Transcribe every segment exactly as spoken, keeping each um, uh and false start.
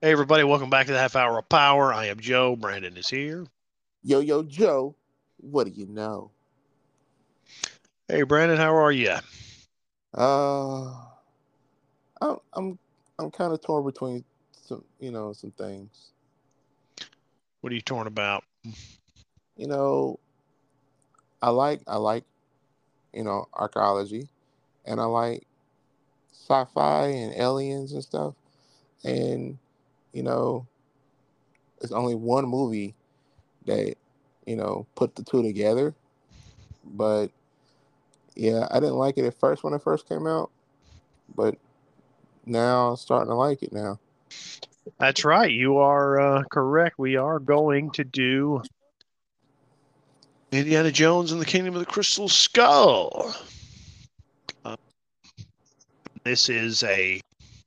Hey, everybody, welcome back to the Half Hour of Power. I am Joe. Brandon is here. Yo, yo, Joe, what do you know? Hey, Brandon, how are you? Uh, I'm I'm I'm kind of torn between some, you know, some things. What are you torn about? You know, I like I like you know archaeology, and I like sci-fi and aliens and stuff. And you know, it's only one movie that you know put the two together. But yeah, I didn't like it at first when it first came out, but now I'm starting to like it now. That's right. You are uh, correct. We are going to do Indiana Jones and the Kingdom of the Crystal Skull. Uh, this is a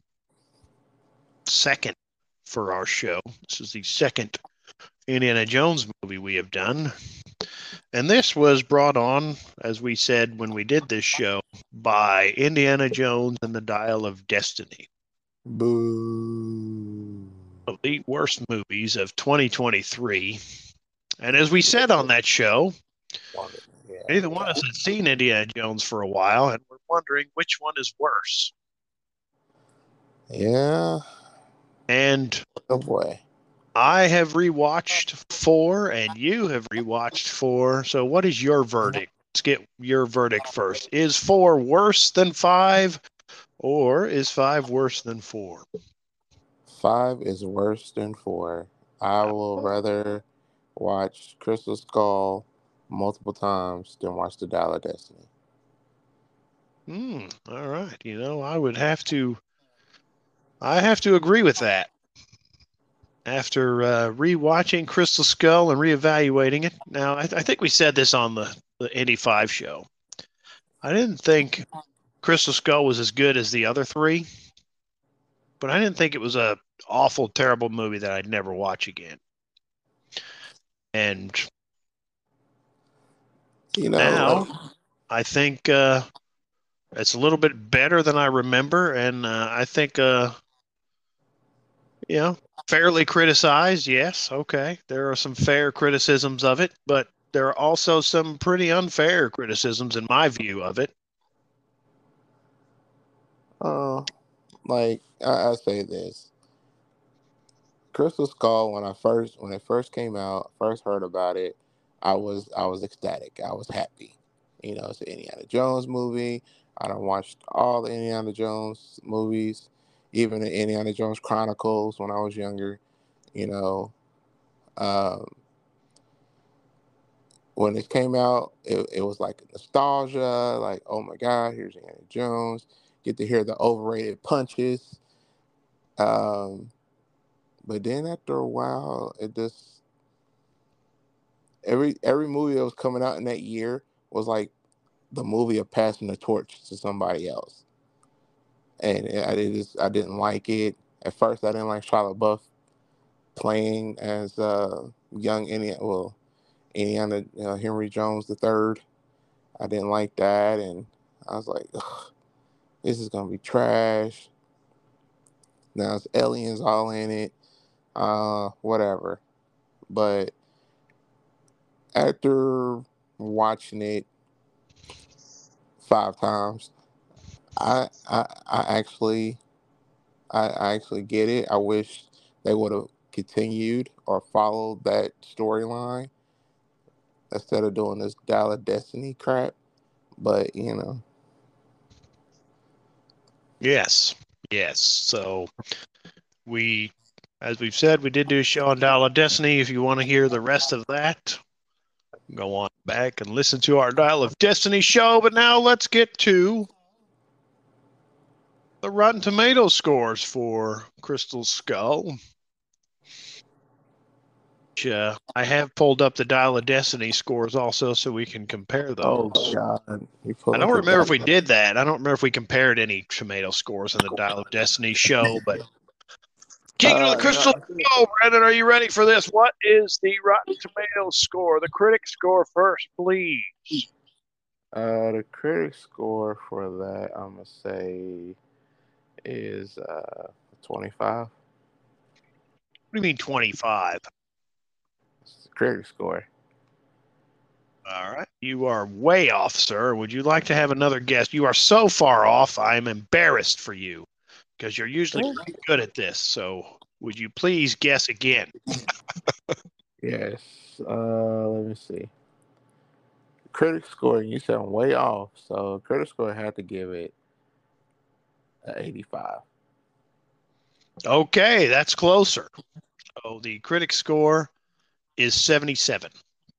second for our show. This is the second Indiana Jones movie we have done. And this was brought on, as we said when we did this show, by Indiana Jones and the Dial of Destiny. Boo. Of the worst movies of twenty twenty-three. And as we said on that show, Yeah, neither one of us had seen Indiana Jones for a while, and we're wondering which one is worse. yeah. And Oh boy. I have rewatched four, and you have rewatched four. So, what is your verdict? Let's get your verdict first. Is four worse than five, or is five worse than four? Five is worse than four. I will rather watch Crystal Skull multiple times than watch The Dial of Destiny. Hmm. All right. You know, I would have to. I have to agree with that. After uh, rewatching Crystal Skull and reevaluating it. Now, I, th- I think we said this on the, the Indy five show. I didn't think Crystal Skull was as good as the other three, but I didn't think it was a awful, terrible movie that I'd never watch again. And You know, now like, I think uh, it's a little bit better than I remember, and uh, I think uh, you know, fairly criticized. Yes, okay, there are some fair criticisms of it, but there are also some pretty unfair criticisms in my view of it. uh, like I, I say this. Crystal Skull, when I first when it first came out, first heard about it, I was I was ecstatic. I was happy. You know, it's an Indiana Jones movie. I done watched all the Indiana Jones movies, even the Indiana Jones Chronicles when I was younger. You know, um, when it came out, it, it was like nostalgia, like, oh my God, here's Indiana Jones. Get to hear the overrated punches. Um, but then after a while, it just every every movie that was coming out in that year was like the movie of passing the torch to somebody else, and I did just I didn't like it. At first, I didn't like Shia LaBeouf playing as uh, young Indiana, well, Indiana uh, Henry Jones the third. I didn't like that, and I was like, ugh, this is gonna be trash. Now it's aliens all in it, uh, whatever. But after watching it five times, I I, I actually I, I actually get it. I wish they would have continued or followed that storyline instead of doing this Dial of Destiny crap. But you know, Yes, yes. So we, as we've said, we did do a show on Dial of Destiny. If you want to hear the rest of that, go on back and listen to our Dial of Destiny show. But now let's get to the Rotten Tomatoes scores for Crystal Skull. Which, uh, I have pulled up the Dial of Destiny scores also so we can compare oh those. God, you I pull don't up the remember if Dial. we did that. I don't remember if we compared any tomato scores in the Dial of Destiny show, but Kingdom of the Uh, Crystal Skull, Brandon, are you ready for this? What is the Rotten Tomatoes score? The critic score first, please. uh, the critic score for that, I'm gonna say, is uh twenty-five. do you mean twenty-five? It's the critic score. All right. You are way off, sir. Would you like to have another guess? You are so far off, I am embarrassed for you because you're usually pretty good at this. So would you please guess again? Yes. Uh, let me see. Critic score, you said I'm way off. So critic score had to give it an eighty-five. Okay, that's closer. So the critic score is seventy-seven.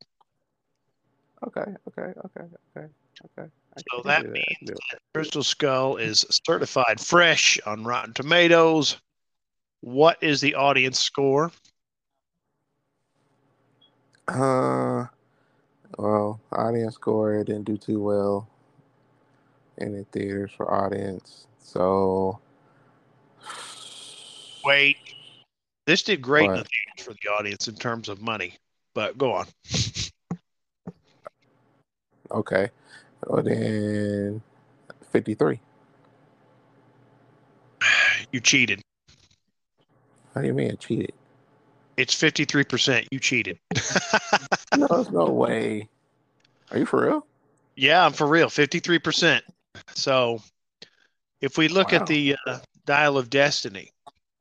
Okay, okay, okay, okay, okay. I So can that do that. I can means do that Crystal Skull is certified fresh on Rotten Tomatoes. What is the audience score? it. Uh, well, audience score it didn't do too well in the theaters for audience. So Wait, this did great in the what? theaters for the audience in terms of money, but go on. Okay. Well then, fifty-three. You cheated. How do you mean I cheated? It's fifty-three percent. You cheated. No, there's no way. Are you for real? Yeah, I'm for real. fifty-three percent. So if we look at Wow. the uh, Dial of Destiny,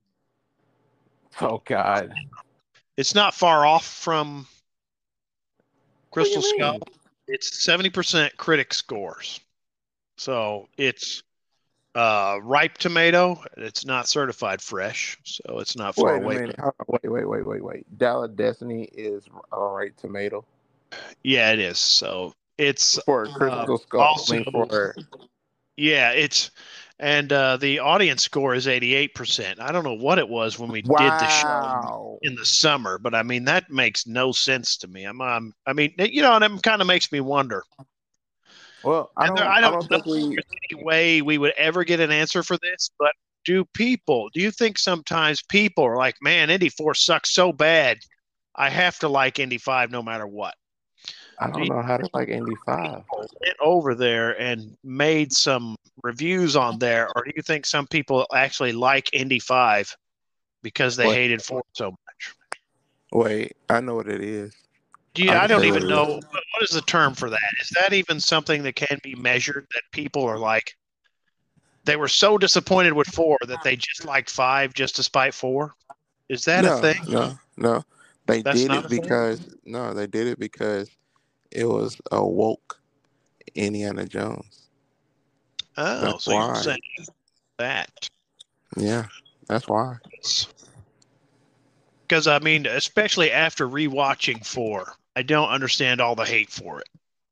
Oh God. it's not far off from What do you Crystal Skull. mean? It's seventy percent critic scores. So it's uh, ripe tomato. It's not certified fresh. So it's not far Wait a away. minute. Hold on. Wait, wait, wait, wait, wait. Dallas Destiny is all right tomato Yeah, it is. So it's for uh, Crystal Skull. I also, mean for yeah, it's, and uh, the audience score is eighty-eight percent. I don't know what it was when we did the show wow. in the summer, but I mean, that makes no sense to me. I'm, I'm I mean, you know, and it kind of makes me wonder. Well, I And there, don't. I I don't don't know think if we. there's any way we would ever get an answer for this, but do people, do you think sometimes people are like, man, Indy four sucks so bad, I have to like Indy five no matter what? I Do don't you know how to like Indy five. people went over there and made some reviews on there, or do you think some people actually like Indy five because they Wait, hated four so much? wait. I know what it is. Do you, I I can don't tell you what even it know is. what, what is the term for that. Is that even something that can be measured? That people are like, they were so disappointed with four that they just liked five just to spite four. Is that a No, thing? no, no. They That's did not it a thing. because no, they did it because it was a woke Indiana Jones. Oh, That's so you're why. saying that? Yeah, that's why. Because I mean, especially after rewatching four, I don't understand all the hate for it.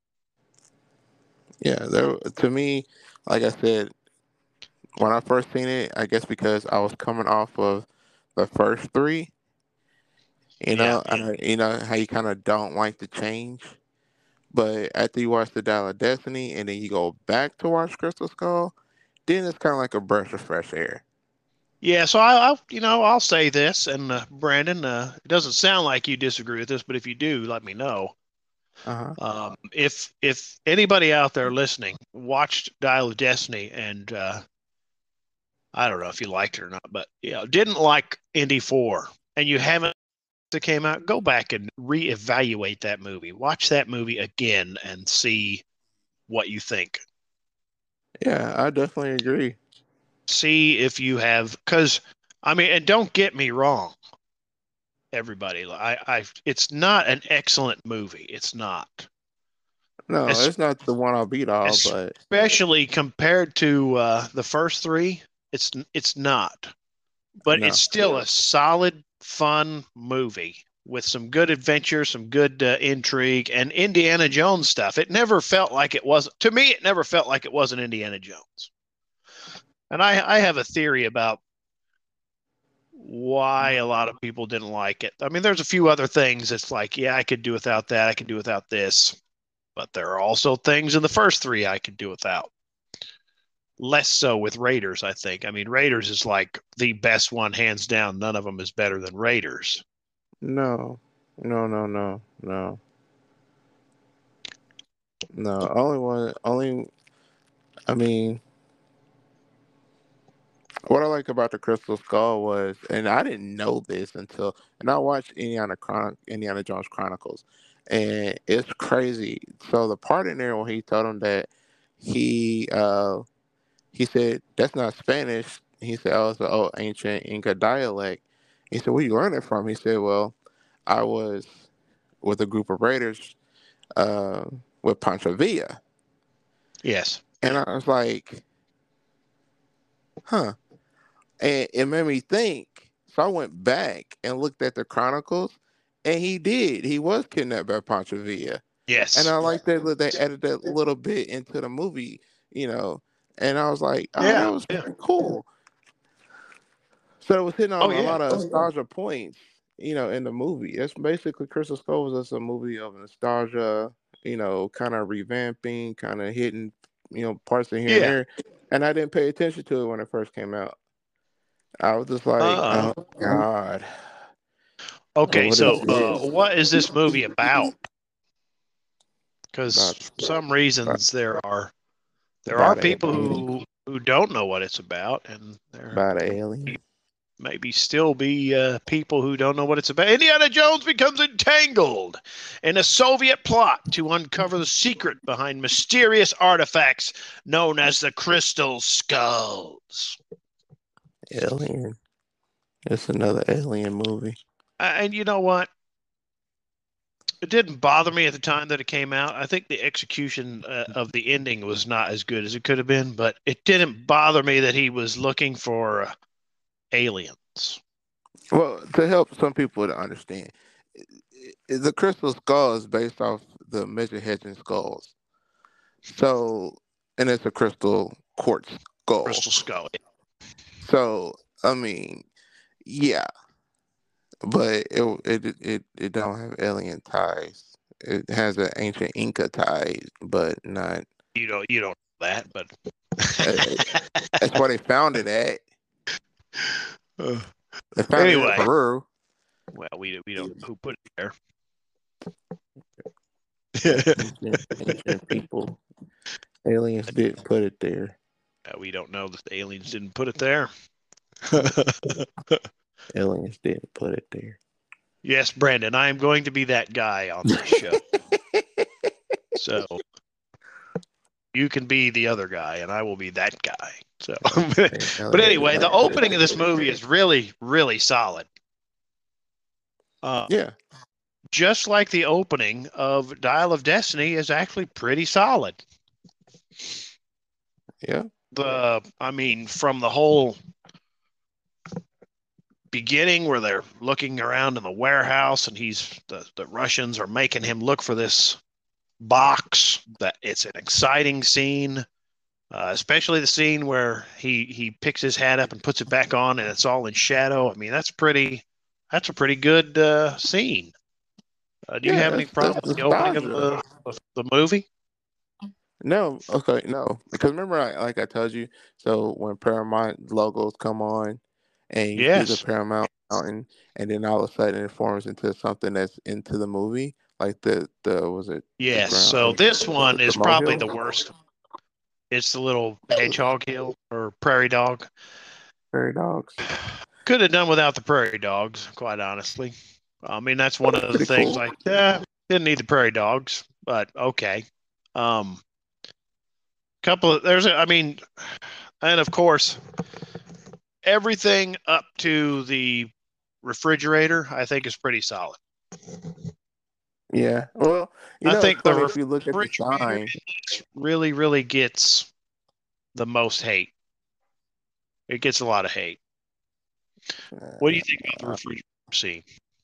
Yeah, there. To me, like I said, when I first seen it, I guess because I was coming off of the first three, you Yeah. know, and I, you know how you kind of don't like the change. But after you watch the Dial of Destiny and then you go back to watch Crystal Skull, then it's kind of like a breath of fresh air. Yeah, so I, I, you know, I'll say this, and uh, Brandon, uh, it doesn't sound like you disagree with this, but if you do, let me know. Uh huh. Um, if if anybody out there listening watched Dial of Destiny and uh, I don't know if you liked it or not, but you know, didn't like Indy four, and you haven't that came out, go back and reevaluate that movie. Watch that movie again and see what you think. Yeah, I definitely agree. See if you have, because I mean, and don't get me wrong, everybody. I, I, it's not an excellent movie. It's not, No, Es- it's not the one I'll beat all, but especially compared to uh, the first three. It's it's not, but it's no, still a solid, fun movie with some good adventure, some good uh, intrigue, and Indiana Jones stuff. It never felt like it wasn't. To me, it never felt like it wasn't Indiana Jones. And I, I have a theory about why a lot of people didn't like it. I mean, there's a few other things. It's like, yeah, I could do without that. I could do without this. But there are also things in the first three I could do without. Less so with Raiders, I think. I mean, Raiders is like the best one, hands down. None of them is better than Raiders. no, no, no, no, no, no. Only one, only. I mean, What I like about the Crystal Skull was, and I didn't know this until, and I watched Indiana Chron- Indiana Jones Chronicles, and it's crazy. So the part in there when he told him that he uh he said that's not Spanish. He said, oh, it's an old ancient Inca dialect. He said, where you learn it from? He said, well, I was with a group of raiders uh with Pancho Villa, Yes. and I was like, huh. And it made me think. So I went back and looked at the chronicles, and he did. He was kidnapped by Pancho Villa, and Yes. I like that li- they added that little bit into the movie, you know. And I was like, oh, that Yeah. was Yeah. pretty cool. So it was hitting Oh on a yeah. lot of nostalgia points, you know, in the movie. That's basically Crystal Skull was just a movie of nostalgia, you know, kind of revamping, kind of hitting, you know, parts of here and Yeah. there. And I didn't pay attention to it when it first came out. I was just like, Uh, oh God, uh, okay. what is So, uh, this? what is this movie about? Because About for some about, reasons there are there are about an people alien, who who don't know what it's about, and there about an alien. maybe still be uh, people who don't know what it's about. Indiana Jones becomes entangled in a Soviet plot to uncover the secret behind mysterious artifacts known as the Crystal Skulls. Alien. It's another alien movie. Uh, and you know what? It didn't bother me at the time that it came out. I think the execution uh, of the ending was not as good as it could have been, but it didn't bother me that he was looking for uh, aliens. Well, to help some people to understand, i- i- the crystal skull is based off the Mitchell Hedges skulls. So, and it's a crystal quartz skull. Crystal Skull. So, I mean, yeah, but it it it it don't have alien ties. It has an ancient Inca tie, but not. You don't you don't know that, but Uh, that's where they found it at. Uh, They found it in anyway, Peru. well, we we don't know who put it Yeah, there. ancient ancient people. Aliens did put it there. Uh, we don't know that the aliens didn't put it there. Aliens didn't put it there. Yes, Brandon, I am going to be that guy on this show. So you can be the other guy, and I will be that guy. So, but anyway, the opening of this movie is really, really solid. Uh, Yeah, just like the opening of Dial of Destiny is actually pretty solid. yeah, The, I mean, from the whole beginning where they're looking around in the warehouse and he's the, the Russians are making him look for this box, that it's an exciting scene. Uh, especially the scene where he he picks his hat up and puts it back on and it's all in shadow. I mean, that's pretty that's a pretty good uh, scene. Uh, do you yeah. have any That's problem that's with the opening of nostalgia. the of the movie? No, okay, no, because remember, I, like I told you, so when Paramount logos come on, and you see the Yes. Paramount Mountain, and then all of a sudden it forms into something that's into the movie, like the the was it the Yes. ground, So uh, this was one it the is probably molehill, the worst. It's the little hedgehog hill or prairie dog. prairie dogs? Could have done without the prairie dogs, quite honestly. I mean, that's one of the Pretty things cool. like, yeah, didn't need the prairie dogs, but okay. Um, couple of there's, a, I mean, and of course, everything up to the refrigerator, I think, is pretty solid. Yeah. Well, you I know, it's think the funny if you look at the refrigerator sign. really, really gets the most hate. It gets a lot of hate. What do you think about the Uh, refrigerator scene?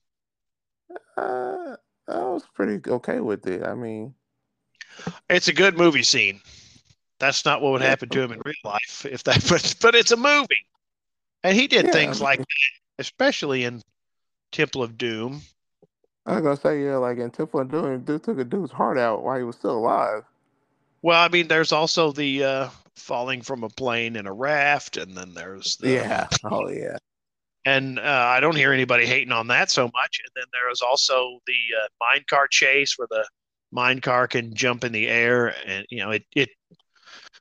uh, I was pretty okay with it. I mean, It's a good movie scene. That's not what would yeah, happen to him in real life if that, but but it's a movie, and he did yeah. things like that, especially in Temple of Doom. I was gonna say, yeah, like in Temple of Doom, dude took a dude's heart out while he was still alive. Well, I mean, there's also the uh, falling from a plane in a raft, and then there's the Yeah. Oh yeah. and uh, I don't hear anybody hating on that so much. And then there is also the uh, mine car chase where the mine car can jump in the air, and you know it it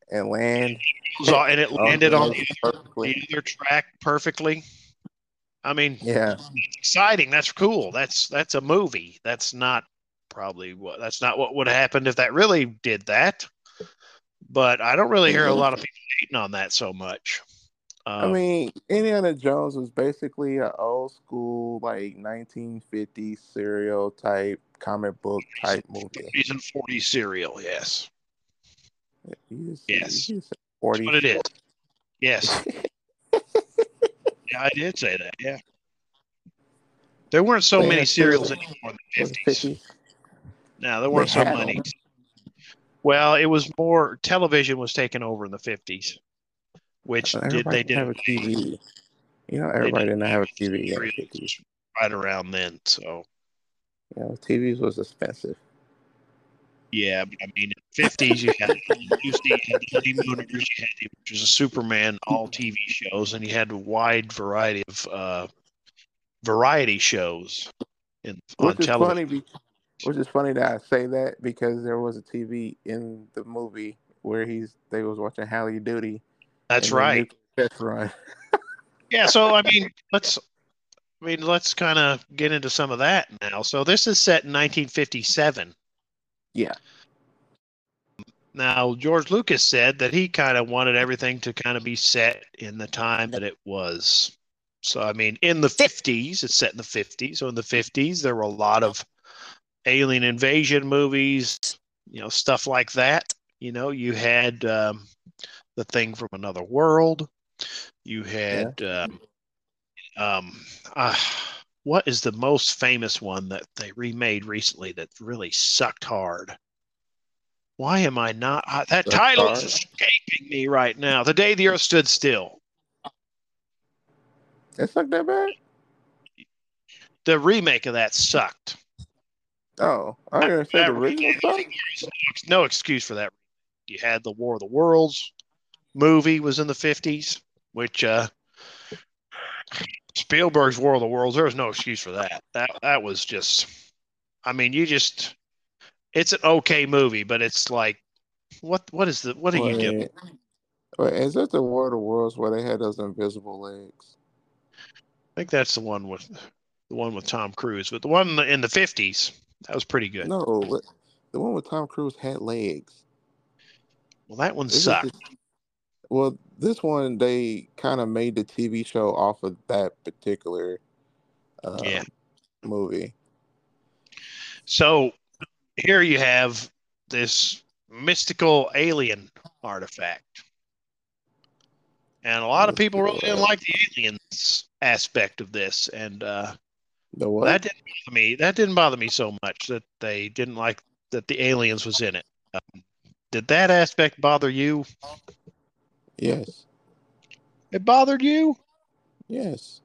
and land. It was all- and it Oh, landed on lands the other, perfectly. the other track perfectly. I mean, Yeah. it's exciting. That's cool. That's that's a movie. That's not probably what that's not what would happen if that really did that. But I don't really hear a lot of people hating on that so much. I Um, mean, Indiana Jones was basically an old school, like nineteen fifties serial type comic book type movie. fifties and forties cereal, yes. You just, Yes. you just said That's what it forties. is. Yes. Yeah, I did say that. Yeah. There weren't so They many had cereal cereals anymore in the for the fifties. fifties. No, there They weren't so had many. them. Well, it was more television was taken over in the fifties, which did Everybody they didn't have didn't a T V. You know, they everybody didn't didn't have a T V in the cereals fifties. right around then. So You know, T Vs was expensive. yeah, but I mean, in the fifties you had Lucy, you had the Honeymooners, you had the, which was a Superman all T V shows, and you had a wide variety of uh, variety shows in on Which is television. funny, be, which is funny that I say that because there was a T V in the movie where he's they was watching Halley Duty That's and the right. nuclear test run. Yeah, so I mean, let's I mean, let's kind of get into some of that now. So this is set in nineteen fifty-seven. Yeah. Now, George Lucas said that he kind of wanted everything to kind of be set in the time that it was. So, I mean, in the fifties, it's set in the fifties. So, in the fifties, there were a lot of alien invasion movies, you know, stuff like that. You know, you had um, The Thing from Another World. You Yeah. had, um, um, uh, what is the most famous one that they remade recently that really sucked hard? Why am I not? Uh, that The title is Star. escaping me right now. The Day the Earth Stood Still. It's not that bad. The remake of that sucked. Oh, I was That, gonna say the that original stuff. no excuse for that. You had the War of the Worlds movie was in the fifties, which uh, Spielberg's War of the Worlds. There was no excuse for that. That that was just. I mean, you just. It's an okay movie, but it's like, what what is the what are you doing? Wait, wait, is that the War of the Worlds where they had those invisible legs? I think that's the one with the one with Tom Cruise, but the one in the fifties that was pretty good. No, what- the one with Tom Cruise had legs. Well, that one This is sucked. just, well, this one they kind of made the T V show off of that particular Yeah. um, movie. So here you have this mystical alien artifact, and a lot of people really Mystical, didn't uh, like the aliens aspect of this, and uh, the what? that didn't bother me. That didn't bother me so much that they didn't like that the aliens was in it. Um, did that aspect bother you? Yes, It bothered you? yes,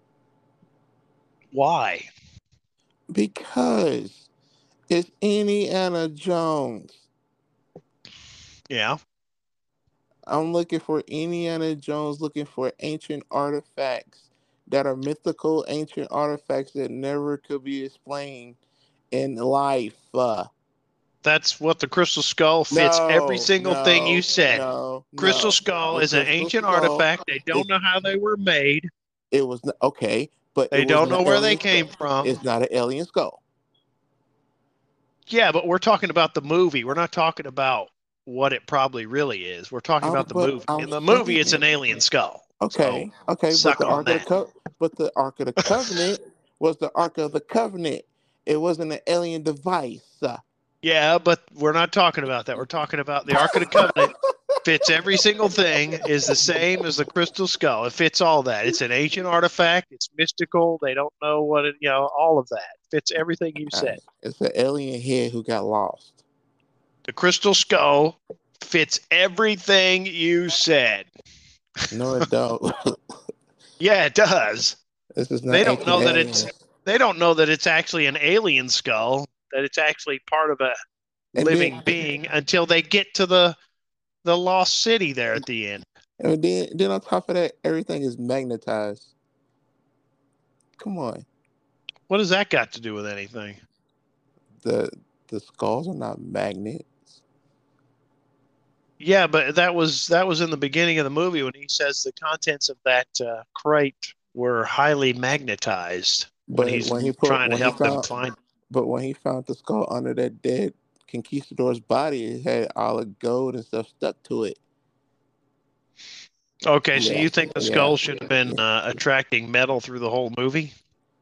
Why? because it's Indiana Jones. Yeah. I'm looking for Indiana Jones, looking for ancient artifacts that are mythical, ancient artifacts that never could be explained in life. Uh, That's what the Crystal Skull fits every no, single thing you no, said. no, Crystal no. Skull The is an Crystal ancient Skull artifact. They don't is know how they were made. it was n- okay, but it They don't wasn't an know where they alien came skull. from. It's not an alien skull. Yeah, but we're talking about the movie. We're not talking about what it probably really is. We're talking Um, about the but movie. I'm In the movie, it's saying an alien skull. So okay, okay, but suck the on Ark of the that. Co- but the Ark of the Covenant was the Ark of the Covenant. It wasn't an alien device. Uh, Yeah, but we're not talking about that. We're talking about the Ark of the Covenant fits every single thing, is the same as the Crystal Skull. It fits all that. It's an ancient artifact. It's mystical. They don't know what it, you know, all of that. Fits everything you said. Guys, it's an alien head who got lost. The Crystal Skull fits everything you said. No, it don't. Yeah, it does. This is They not don't ancient know that it's aliens. they don't know that it's actually an alien skull, that it's actually part of a And then, living being until they get to the the lost city there at the end. and then, then on top of that, everything is magnetized. Come on, What does that got to do with anything? the the skulls are not magnets. Yeah, but that was that was in the beginning of the movie when he says the contents of that uh, crate were highly magnetized when But he's when he put trying to when he help them found find. but when he found the skull under that dead conquistador's body, it had all the gold and stuff stuck to it. Okay, so Yeah, you think the yeah, skull should have been yeah. uh, attracting metal through the whole movie?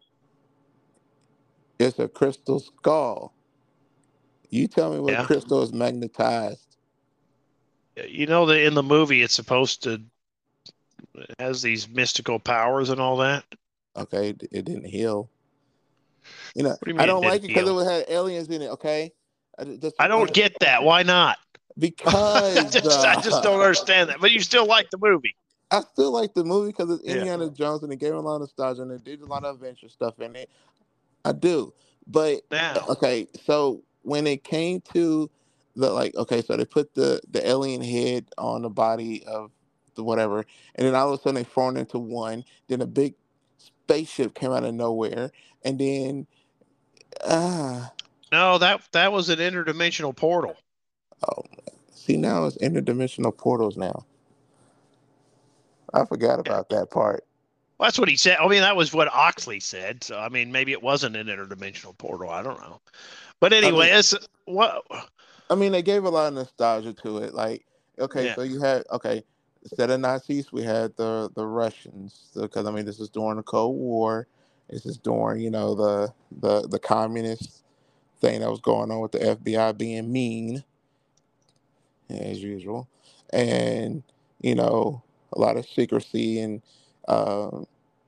It's a crystal skull. You tell me what Yeah. crystal is magnetized. You know that in the movie it's supposed to it has these mystical powers and all that. Okay, it it didn't heal. You know, What do you I mean it don't like didn't it because heal? it would have aliens in it. Okay, I, ju- just I don't uh, get that. Why not? I because just I just don't uh, understand that. But you still like the movie. I still like the movie because it's Yeah. Indiana Jones and it gave me a lot of nostalgia and it did a lot of adventure stuff in it. I do, but Now. okay. So when it came to the like, okay, so they put the the alien head on the body of the whatever, and then all of a sudden they formed into one. Then a big spaceship came out of nowhere, and then ah, No, that that was an interdimensional portal. oh, see now it's interdimensional portals now. I forgot Yeah. about that part. Well, that's what he said. I mean, that was what Oxley said. So, I mean, maybe it wasn't an interdimensional portal. I don't know. But I anyway, mean, it's what. I mean, they gave a lot of nostalgia to it. Like, okay, Yeah, so you had okay, instead of Nazis, we had the the Russians. Because I mean, this is during the Cold War. This is during you know the the the communist thing that was going on with the F B I being mean as usual, and you know a lot of secrecy and um,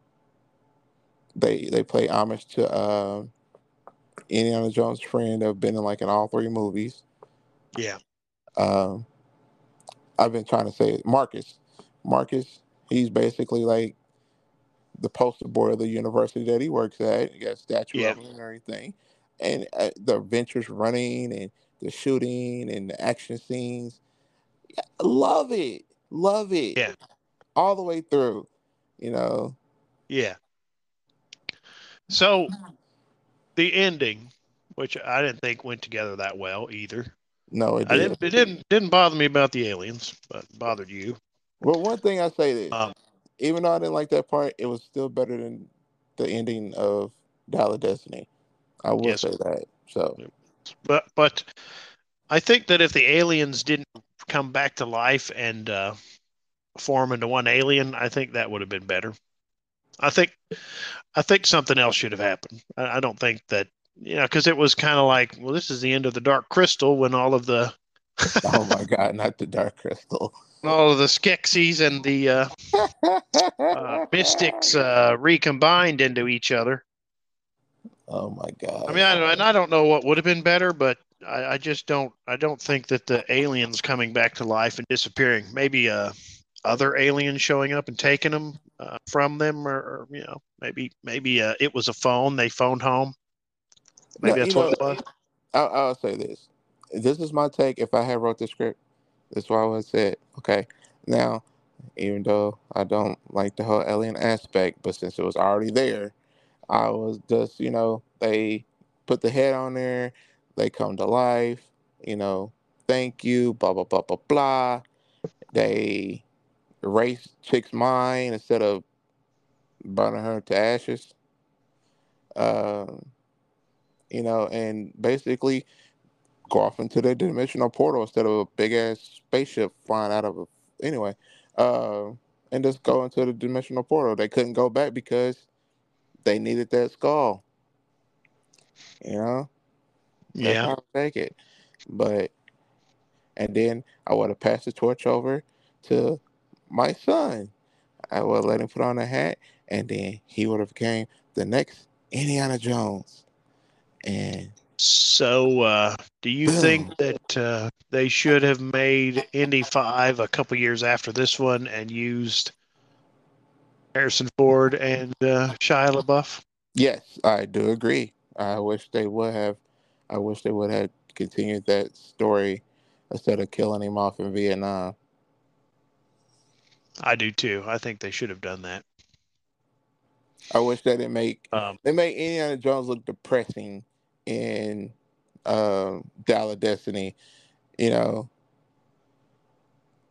they they play homage to uh, Indiana Jones' friend that have been in like in all three movies. yeah, Um, I've been trying to say it. Marcus. Marcus, he's basically like the poster boy of the university that he works at. You got a statue yeah, of him and everything. And uh, the adventures running and the shooting and the action scenes. Love it. Love it. yeah, All the way through. You know, yeah. So the ending, which I didn't think went together that well either. no, it I did. didn't. It didn't didn't bother me about the aliens, but it bothered you. Well, one thing I say this, Um, even though I didn't like that part, it was still better than the ending of Dial of Destiny. I will yes, say that. So, but but I think that if the aliens didn't come back to life and uh, form into one alien, I think that would have been better. I think I think something else should have happened. I, I don't think that you know because it was kind of like, well, this is the end of the Dark Crystal when all of the oh my God, not the Dark Crystal. all of the Skeksis and the uh, uh, Mystics uh, recombined into each other. Oh my I mean, gosh. I don't, and I don't know what would have been better, but I, I just don't. I don't think that the aliens coming back to life and disappearing, maybe uh, other aliens showing up and taking them uh, from them, or, or you know, maybe maybe uh, it was a phone they phoned home. No, Maybe you that's what know, it was. I'll, I'll say this. This is my take. If I had wrote the script, this is what I would have said. Okay. Now, even though I don't like the whole alien aspect, but since it was already there, I was just, you know, they put the head on there, they come to life, you know, thank you, blah, blah, blah, blah, blah. They erase chick's mind instead of burning her to ashes. Um, you know, and basically go off into the dimensional portal instead of a big ass spaceship flying out of a anyway. Uh, and just go into the dimensional portal. They couldn't go back because they needed that skull. You know, that's Yeah. how I take it. But and then I would have passed the torch over to my son. I would let him put on a hat, and then he would have became the next Indiana Jones. And So, uh, do you think boom, that uh, they should have made Indy five a couple years after this one and used Harrison Ford and uh, Shia LaBeouf? yes, I do agree. I wish they would have. I wish they would have continued that story instead of killing him off in Vietnam. I do too. I think they should have done that. I wish they didn't make Um, they made Indiana Jones look depressing in um, Dial of Destiny. You know,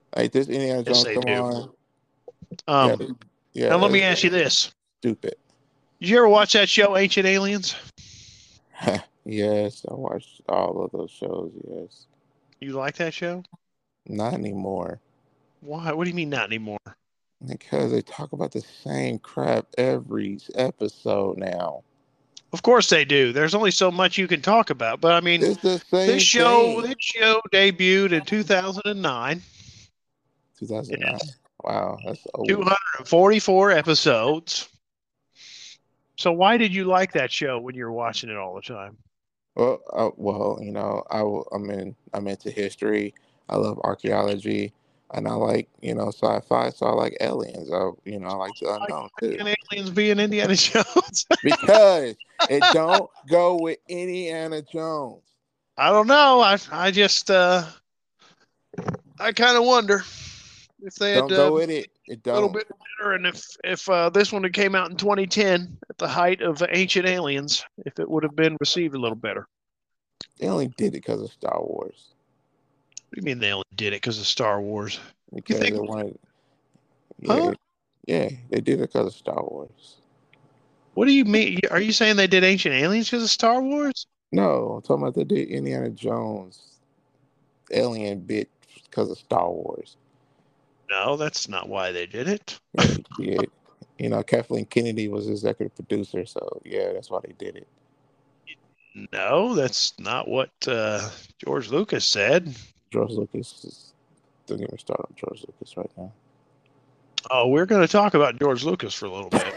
Like this Indiana Yes, Jones they come do. on. Yeah, Um, yeah, now let me it's ask you this: stupid. Did you ever watch that show, Ancient Aliens? Yes, I watched all of those shows. Yes, You like that show? not anymore Why? What do you mean not anymore? because they talk about the same crap every episode now. Of course they do. There's only so much you can talk about. But I mean, It's the this same show, thing. this show debuted in two thousand nine. two thousand nine. It's Wow, that's old. two hundred forty-four episodes. So why did you like that show when you were watching it all the time? Well, uh, well, you know, I, w- I'm in, I'm into history. I love archaeology, and I like, you know, sci-fi. So I like aliens. I, you know, I like the Like unknown too, Ancient Aliens being Indiana Jones? because it don't go with Indiana Jones. I don't know. I I just uh I kind of wonder if they had Don't uh, go with it. It a little don't. bit better, and if if uh, this one had came out in twenty ten at the height of Ancient Aliens, if it would have been received a little better. They only did it because of Star Wars, What do you mean they only did it because of Star Wars? You because they think? wanted. Huh? Yeah, yeah, they did it because of Star Wars. What do you mean? Are you saying they did Ancient Aliens because of Star Wars? No, I'm talking about they did Indiana Jones alien bit because of Star Wars. No, that's not why they did it. Yeah, he did. You know, Kathleen Kennedy was executive producer, so yeah, that's why they did it. No, that's not what uh, George Lucas said. George Lucas is, don't get me started on George Lucas right now. Oh, we're going to talk about George Lucas for a little bit,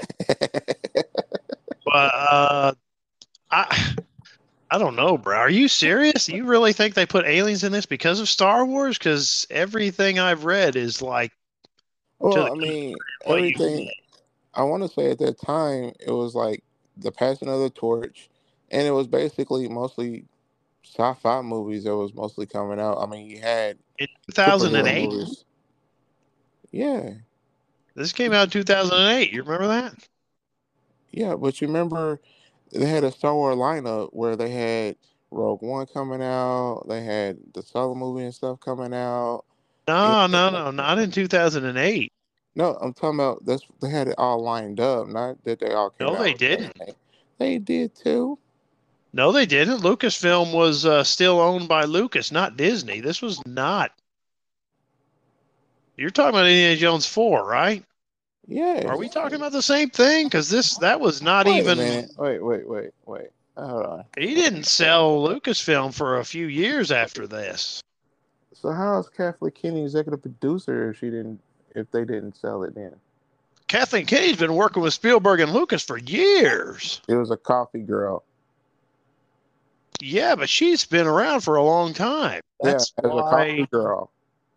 but uh, I I don't know, bro. Are you serious? You really think they put aliens in this because of Star Wars? Because everything I've read is like to Well, the I mean, what you everything. I want to say at that time it was like the passing of the torch, and it was basically mostly sci-fi movies that was mostly coming out. I mean, you had in superhero two thousand eight. movies. Yeah, This came out in two thousand eight. You remember that? yeah, but you remember they had a Star Wars lineup where they had Rogue One coming out, they had the solo movie and stuff coming out. You No, know, no, no, not in two thousand eight. no, I'm talking about that's they had it all lined up, not that they all came No, they out the same didn't. day. They did too. No, they didn't. Lucasfilm was uh, still owned by Lucas, not Disney. This was not. You're talking about Indiana Jones four, right? Are we Yes. talking about the same thing? Because this that was not Wait a even. minute. Wait, wait, wait, wait. Hold on. He didn't sell Lucasfilm for a few years after this. So how is Kathleen Kennedy executive producer if she didn't if they didn't sell it then? Kathleen Kennedy's been working with Spielberg and Lucas for years. It was a coffee girl. Yeah, but she's been around for a long time. Yeah, That's as a coffee why. girl.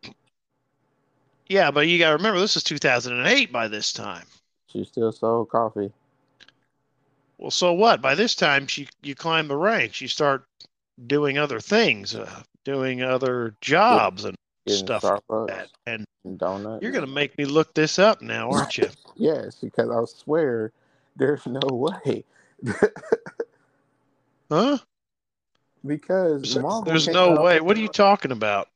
Yeah, but you got to remember this is two thousand eight by this time. She still sold coffee. Well, so what? By this time, she you climb the ranks. You start doing other things, uh, doing other Getting, jobs and getting stuff like that. Starbucks And and you're donuts. going to make me look this up now, aren't you? Yes, because I swear there's no way. Huh? Because There's, Marvel there's came no out way. What are you talking about?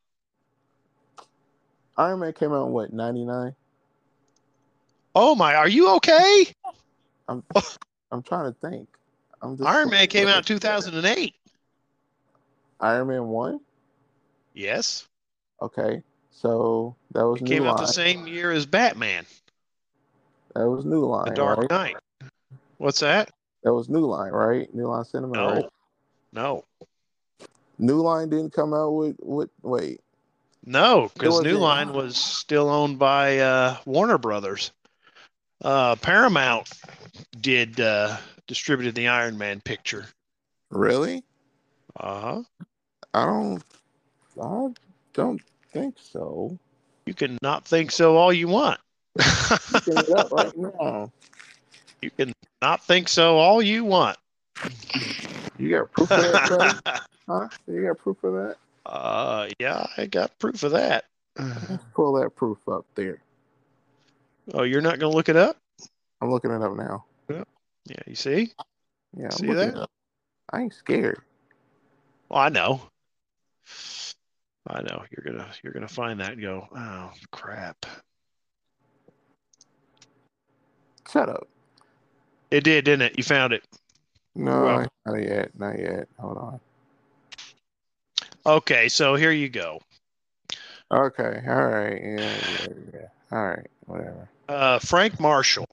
Iron Man came out in what, ninety-nine? Oh my, are you okay? I'm I'm trying to think. I'm just Iron Man came out in two thousand eight. Iron Man one? Yes. Okay. So that was It New came out the Line. same year as Batman, That was New The Line, Dark right? Knight. What's that? That was New Line, right? New Line Cinema, right? No, no, New Line didn't come out with with wait. no, It because New wasn't Line was still owned by uh, Warner Brothers. Uh, Paramount did uh, distributed the Iron Man picture. really? Uh huh. I don't I don't think so. You can not think so all you want. Looking it up right now. You can not think so all you want. You got proof of that, buddy? Huh? You got proof of that? uh, yeah, I got proof of that. Let's pull that proof up there. Oh, you're not going to look it up? I'm looking it up now. Yeah, you see? Yeah, I'm See looking that? it up. I ain't scared. Well, I know. I know you're gonna you're gonna find that and go, oh crap. Shut up. It did, didn't it? You found it. You're No, welcome. not yet. Not yet. Hold on. Okay, so here you go. Okay. All right. Yeah. Yeah. Yeah. All right. Whatever. Uh, Frank Marshall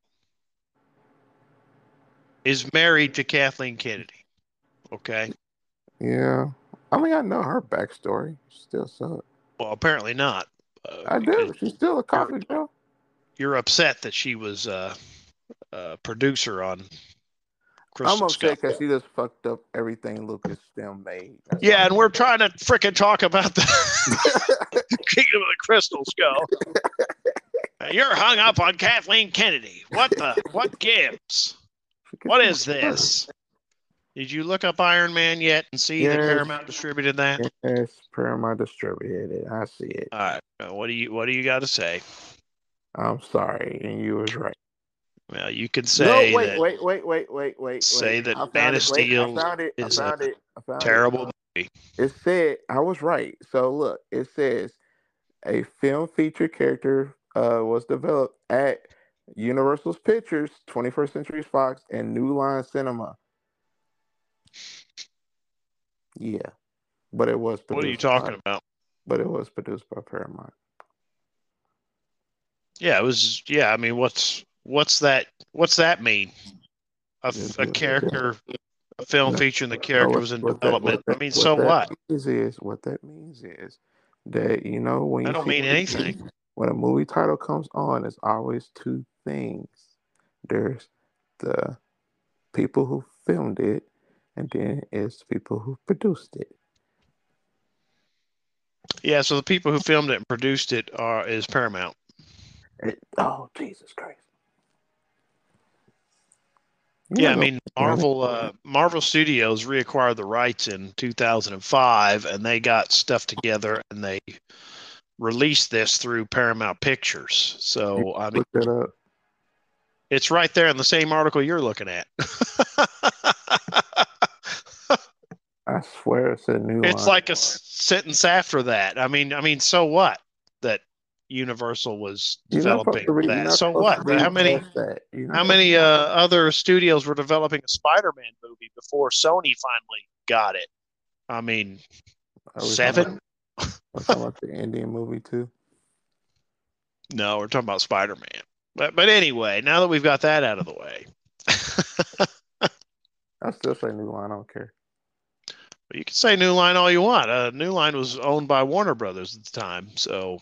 is married to Kathleen Kennedy. Okay. Yeah. I mean, I know her backstory. She still sucks. Well, apparently not, uh, I because do. She's still a you're coffee girl. you're upset that she was uh, a producer on I'm Crystal Skull. upset because she just fucked up everything Lucasfilm made. That's Yeah, all. and we're trying to frickin' talk about the Kingdom of the Crystal Skull. You're hung up on Kathleen Kennedy. What the? What gives? What is this? Did you look up Iron Man yet and see that Yes. Paramount distributed that? Yes. Paramount distributed it. I see it. All right. Uh, What do you What do you got to say? I'm sorry, and you was right. Well, you could No, say wait, that wait, wait, wait, wait, wait, say wait. that I Man found of it. Wait, I Steel found it. I is a found it. I found it. terrible movie. It said I was right. So look, it says a film feature character uh, was developed at Universal Pictures, twenty-first Century Fox, and New Line Cinema. Yeah, but it was What are you produced by, talking about? but it was produced by Paramount. Yeah, it was. Yeah, I mean, what's what's that? What's that mean? A, Just- f- a just- character, a film no, featuring the no, character what, was in what that development. what I that mean, what so that what? means is what that means is that you know when I you don't see mean anything. when a movie title comes on, it's always two things. There's the people who filmed it, and then it's people who produced it. Yeah, so the people who filmed it and produced it are is Paramount. It- oh, Jesus Christ! You're Yeah, not I gonna mean understand it. Marvel uh, Marvel Studios reacquired the rights in two thousand five, and they got stuff together and they released this through Paramount Pictures. You So I mean, look that up. it's right there in the same article you're looking at. I swear it's a new It's line. like a sentence after that. I mean, I mean, so what that Universal was You're not supposed developing to read. You're that? not So supposed to what? How read many past that. You're not how supposed many to. uh, other studios were developing a Spider-Man movie before Sony finally got it? I mean, Are we talking about? seven? We're talking about the Indian movie too. No, we're talking about Spider-Man. But but anyway, now that we've got that out of the way, I still say new line. I don't care. you can say New Line all you want. Uh, New Line was owned by Warner Brothers at the time, so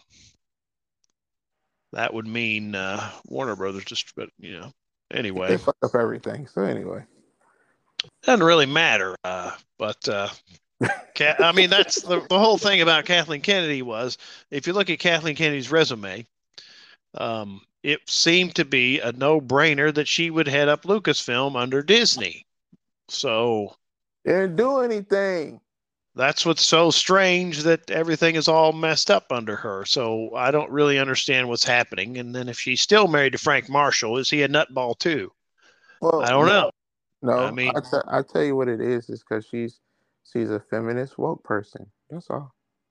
that would mean uh, Warner Brothers just, but you know, anyway, They fuck up everything. So anyway, doesn't really matter. Uh, but uh, I mean, that's the the whole thing about Kathleen Kennedy was if you look at Kathleen Kennedy's resume, um, it seemed to be a no-brainer that she would head up Lucasfilm under Disney. So they didn't do anything. that's what's so strange that everything is all messed up under her. So I don't really understand what's happening. And then if she's still married to Frank Marshall, is he a nutball too? I Well, don't know. I no, mean, I t- I tell you what it is. Is because she's she's a feminist woke person. That's all.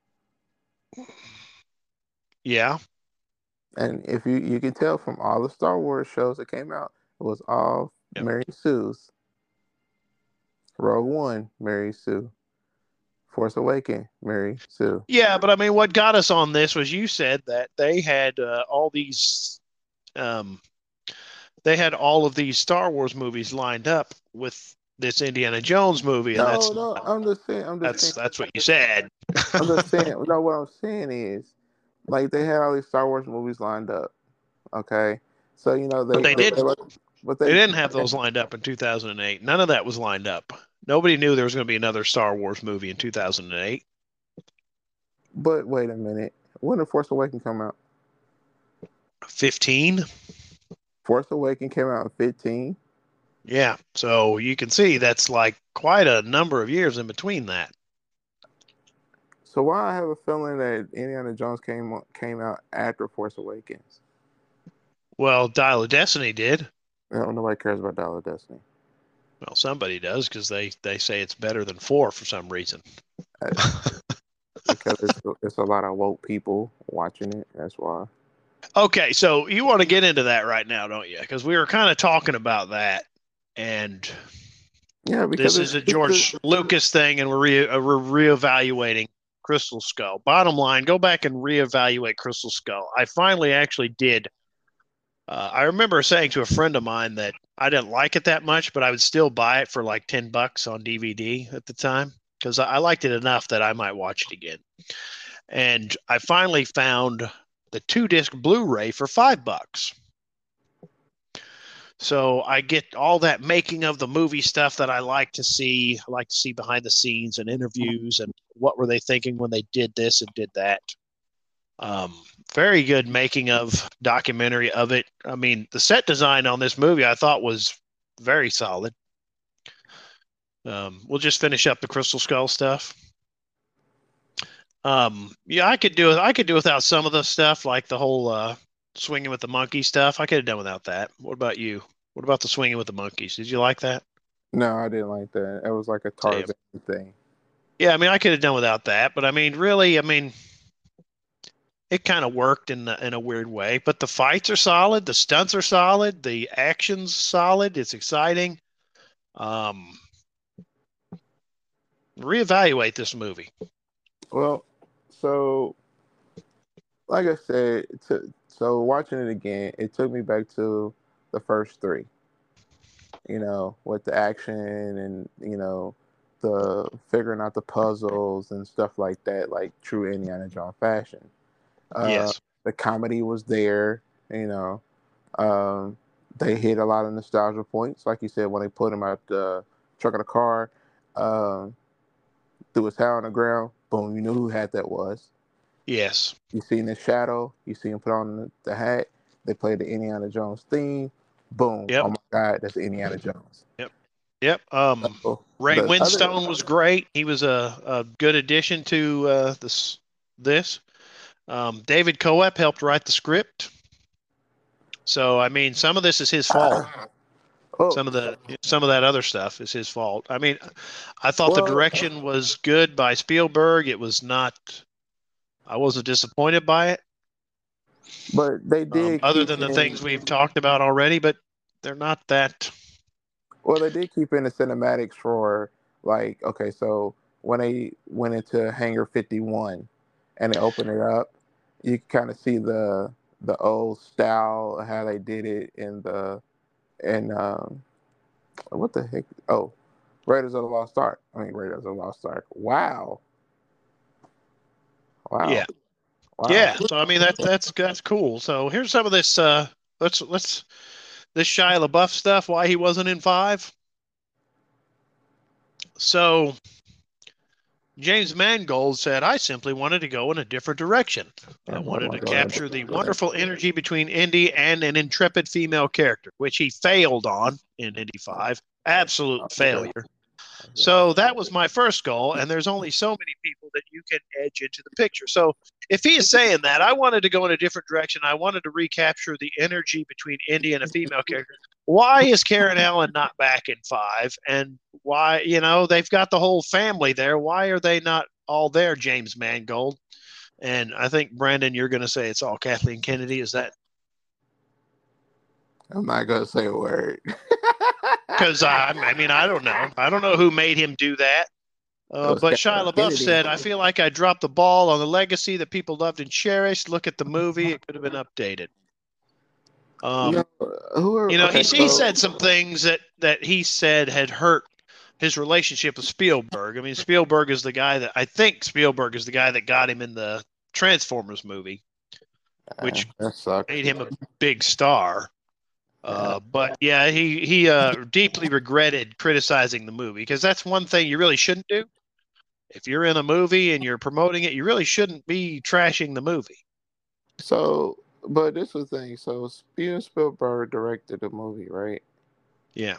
yeah. And if you you can tell from all the Star Wars shows that came out, it was all Yep. Mary Sue's. Rogue One, Mary Sue. Force Awaken, Mary Sue. Yeah, but I mean, what got us on this was you said that they had uh, all these, um, they had all of these Star Wars movies lined up with this Indiana Jones movie, and No, that's no, I'm just saying. I'm just that's saying. that's what you said. I'm just saying. No, what I'm saying is, like, they had all these Star Wars movies lined up. Okay, so you know But they, they they, they didn't. but They they. didn't have those lined up in two thousand eight. None of that was lined up. Nobody knew there was going to be another Star Wars movie in two thousand eight. But wait a minute. When did Force Awaken come out? fifteen? Force Awaken came out in fifteen. Yeah. So you can see that's like quite a number of years in between that. So why I have a feeling that Indiana Jones came came out after Force Awakens? Well, Dial of Destiny did. No, nobody cares about Dial of Destiny. Well, somebody does because they, they say it's better than four for some reason. I, because it's it's a lot of woke people watching it. That's why. Okay, so you want to get into that right now, don't you? Because we were kind of talking about that, and Yeah, because this is it's a it's George the, Lucas thing, and we're re- uh, we're reevaluating Crystal Skull. Bottom line, go back and reevaluate Crystal Skull. I finally actually did. Uh, I remember saying to a friend of mine that I didn't like it that much, but I would still buy it for like ten bucks on D V D at the time because I, I liked it enough that I might watch it again. And I finally found the two disc Blu-ray for five bucks. So I get all that making of the movie stuff that I like to see. I like to see behind the scenes and interviews and what were they thinking when they did this and did that. Um, very good making of documentary of it. I mean, the set design on this movie I thought was very solid. Um, we'll just finish up the Crystal Skull stuff. Um, yeah, I could do it. I could do without some of the stuff, like the whole uh, swinging with the monkey stuff. I could have done without that. What about you? What about the swinging with the monkeys? Did you like that? no, I didn't like that. It was like a Damn. Tarzan thing. Yeah, I mean, I could have done without that, but I mean, really, I mean, it kind of worked in the, in a weird way. But the fights are solid, the stunts are solid, the action's solid. It's exciting. Um, reevaluate this movie. Well, so like I said, to, so watching it again, it took me back to the first three. You know, with the action and you know the figuring out the puzzles and stuff like that, like true Indiana Jones fashion. Uh, Yes. the comedy was there. You know, um, they hit a lot of nostalgia points, like you said when they put him out the truck of the car, um, threw his hat on the ground. Boom, you knew who hat that was. Yes. You see in the shadow, you see him put on the, the hat. They played the Indiana Jones theme. Boom! Yep. Oh my God, that's Indiana Jones. Yep. Yep. Um, So Ray the other, Winstone was great. He was a, a good addition to uh, this. This. Um, David Coep helped write the script. So I mean, some of this is his fault. oh Some of the some of that other stuff is his fault. I mean, I thought the well, direction was good by Spielberg. It was not. I wasn't disappointed by it. but they Um, did other keep than the in. things we've talked about already, but they're not that. Well, they did keep in the cinematics for like okay, so when they went into Hangar fifty one and they opened it up, you can kind of see the the old style how they did it in the in um what the heck? Oh, Raiders of the Lost Ark. I mean Raiders of the Lost Ark. Wow, Yeah. wow, wow. Yeah. So I mean, that's that's that's cool. So here's some of this. Uh, let's let's this Shia LaBeouf stuff. Why he wasn't in five. So James Mangold said, I simply wanted to go in a different direction. I Everybody wanted want to to go in capture the that direction. wonderful energy between Indy and an intrepid female character, which he failed on in Indy five. Absolute Okay. failure. Okay. So that was my first goal, and there's only so many people that you can edge into the picture. So if he is saying that, I wanted to go in a different direction. I wanted to recapture the energy between Indy and a female character. Why is Karen Allen not back in five? And why, you know, they've got the whole family there. Why are they not all there, James Mangold? And I think, Brandon, you're going to say it's all Kathleen Kennedy. Is that I'm not gonna say a word. because I, I mean, I don't know. I don't know who made him do that. It Uh, was but Shia Kathleen LaBeouf Kennedy. said, I feel like I dropped the ball on the legacy that people loved and cherished. Look at the movie. It could have been updated. Um, No, who you are know, he, okay? he So said some things that, that he said had hurt his relationship with Spielberg. I mean, Spielberg is the guy that I think Spielberg is the guy that got him in the Transformers movie, uh, which that sucks. made him a big star. Yeah. Uh, but yeah, he he uh, deeply regretted criticizing the movie because that's one thing you really shouldn't do. If you're in a movie and you're promoting it, you really shouldn't be trashing the movie. So, but this was the thing. So Steven Spielberg directed the movie, right? Yeah.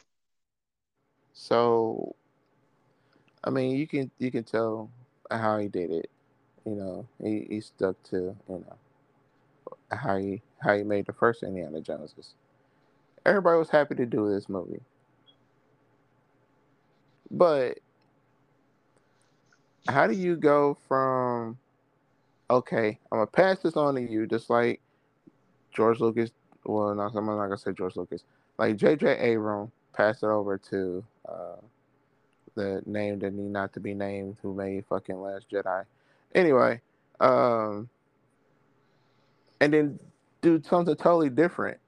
So I mean, you can you can tell how he did it. You know, he, he stuck to you know how he how he made the first Indiana Jones. 'Cause everybody was happy to do this movie, but how do you go from okay, I'm gonna pass this on to you, just like George Lucas. Well, not I'm not gonna say George Lucas. Like J J. Abrams passed it over to uh, the name that need not to be named, who made fucking Last Jedi. Anyway, um, and then do something totally different.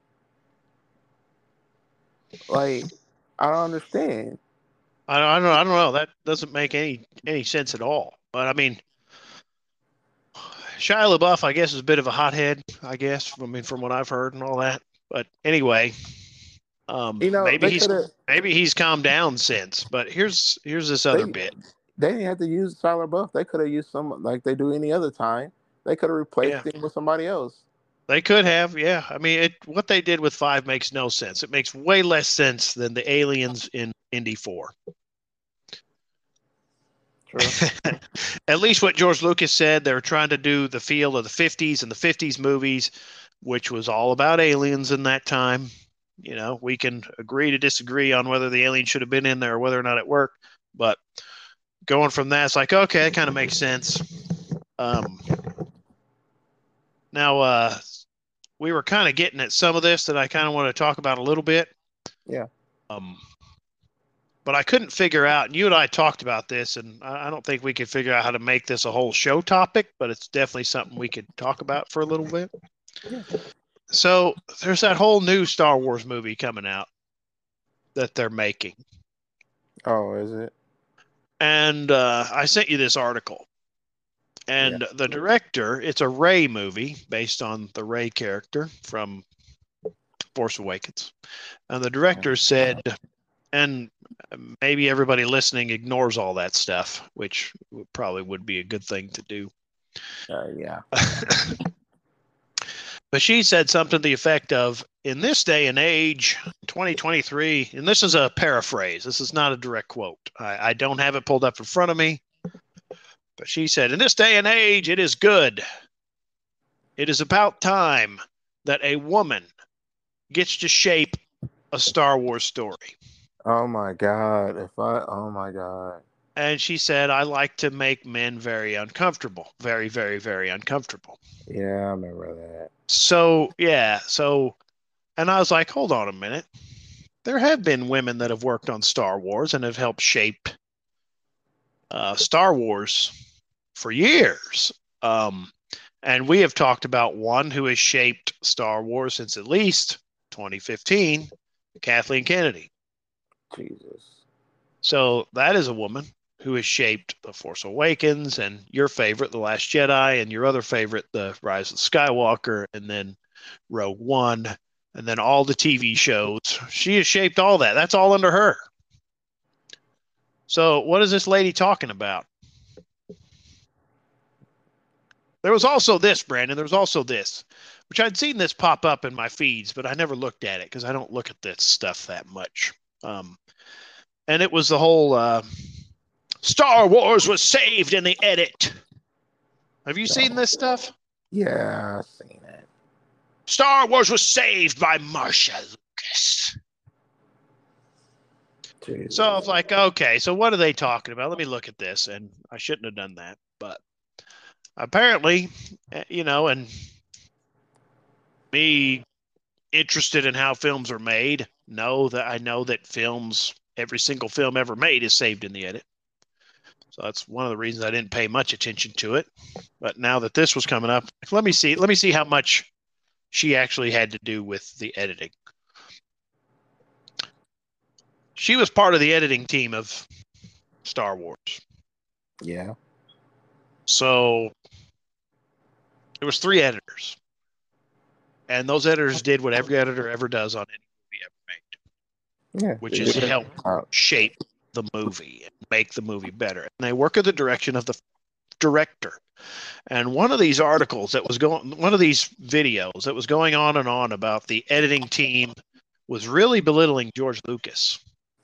Like I don't understand. I, I don't I don't know. That doesn't make any any sense at all. But I mean, Shia LaBeouf, I guess, is a bit of a hothead. I guess. I mean, from what I've heard and all that. But anyway, um, You know, maybe they he's could have maybe he's calmed down since. But here's here's this other they bit. they didn't have to use Shia LaBeouf. They could have used some like they do any other time. They could have Yeah, replaced him with somebody else. they could have. Yeah, I mean, it what they did with five makes no sense. It makes way less sense than the aliens in Indy four. True. At least what George Lucas said, they were trying to do the feel of the fifties and the fifties movies, which was all about aliens in that time. You know, we can agree to disagree on whether the alien should have been in there or whether or not it worked. But going from that, it's like, okay, it kind of makes sense. Um, now, uh, we were kind of getting at some of this that I kind of want to talk about a little bit. Yeah. Um, but I couldn't figure out, and you and I talked about this, and I don't think we could figure out how to make this a whole show topic, but it's definitely something we could talk about for a little bit. Yeah. So there's that whole new Star Wars movie coming out that they're making. Oh, is it? And uh, I sent you this article. And yeah. The director, it's a Rey movie based on the Rey character from Force Awakens. And the director said, and maybe everybody listening ignores all that stuff, which probably would be a good thing to do. Uh, yeah. But she said something to the effect of, in this day and age, twenty twenty-three, and this is a paraphrase. This is not a direct quote. I, I don't have it pulled up in front of me. But she said, in this day and age, it is good. It is about time that a woman gets to shape a Star Wars story. Oh my God. If I, oh my God. And she said, I like to make men very uncomfortable. Very, very, very uncomfortable. Yeah, I remember that. So, yeah. So, and I was like, hold on a minute. There have been women that have worked on Star Wars and have helped shape uh, Star Wars for years. Um, and we have talked about one who has shaped Star Wars since at least twenty fifteen, Kathleen Kennedy. Jesus. So that is a woman who has shaped The Force Awakens and your favorite, The Last Jedi, and your other favorite, The Rise of Skywalker, and then Rogue One, and then all the T V shows. She has shaped all that. That's all under her. So what is this lady talking about? There was also this, Brandon. There was also this, which I'd seen this pop up in my feeds, but I never looked at it because I don't look at this stuff that much. Um, and it was the whole uh, Star Wars was saved in the edit. Have you seen this stuff? Yeah, I've seen it. Star Wars was saved by Marcia Lucas. Jesus. So I was like, okay, so what are they talking about? Let me look at this. And I shouldn't have done that, but apparently, you know, and me interested in how films are made, know that I know that films, every single film ever made is saved in the edit. So that's one of the reasons I didn't pay much attention to it. But now that this was coming up, let me see, let me see how much she actually had to do with the editing. She was part of the editing team of Star Wars. Yeah. So there was three editors. And those editors did what every editor ever does on any movie ever made. Yeah. Which is help shape the movie and make the movie better. And they work at the direction of the director. And one of these articles that was going, one of these videos that was going on and on about the editing team was really belittling George Lucas.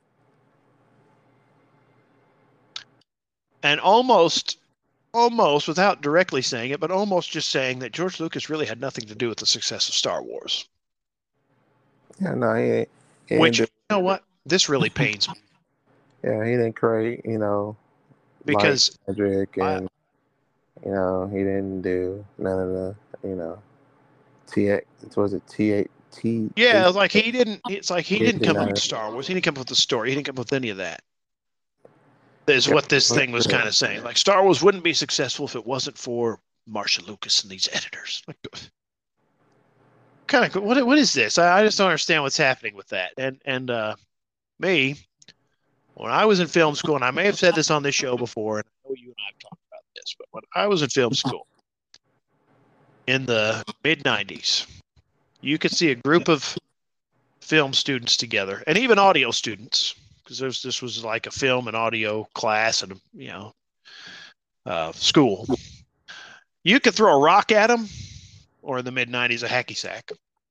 And almost, almost without directly saying it, but almost just saying that George Lucas really had nothing to do with the success of Star Wars. Yeah, no, he ain't. He Which, ain't you know what? This really pains me. Yeah, he didn't create, you know, light because magic, I, and you know he didn't do none of the you know T X. Was it T eight T yeah, eight? like he didn't. It's like he He didn't didn't do come up none with of Star Wars. He didn't come up with the story. He didn't come up with any of that. Is what this thing was that. kind of saying. Like Star Wars wouldn't be successful if it wasn't for Marcia Lucas and these editors. Like, kind of what? What is this? I, I just don't understand what's happening with that. And and uh, me, when I was in film school, and I may have said this on this show before, and I know you and I have talked about this, but when I was in film school in the mid nineties, you could see a group of film students together, and even audio students, because there's this was like a film and audio class and you know uh, school. You could throw a rock at them, or in the mid nineties, a hacky sack,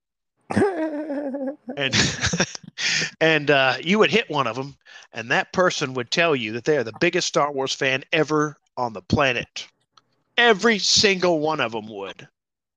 and and uh, you would hit one of them, and that person would tell you that they are the biggest Star Wars fan ever on the planet. Every single one of them would,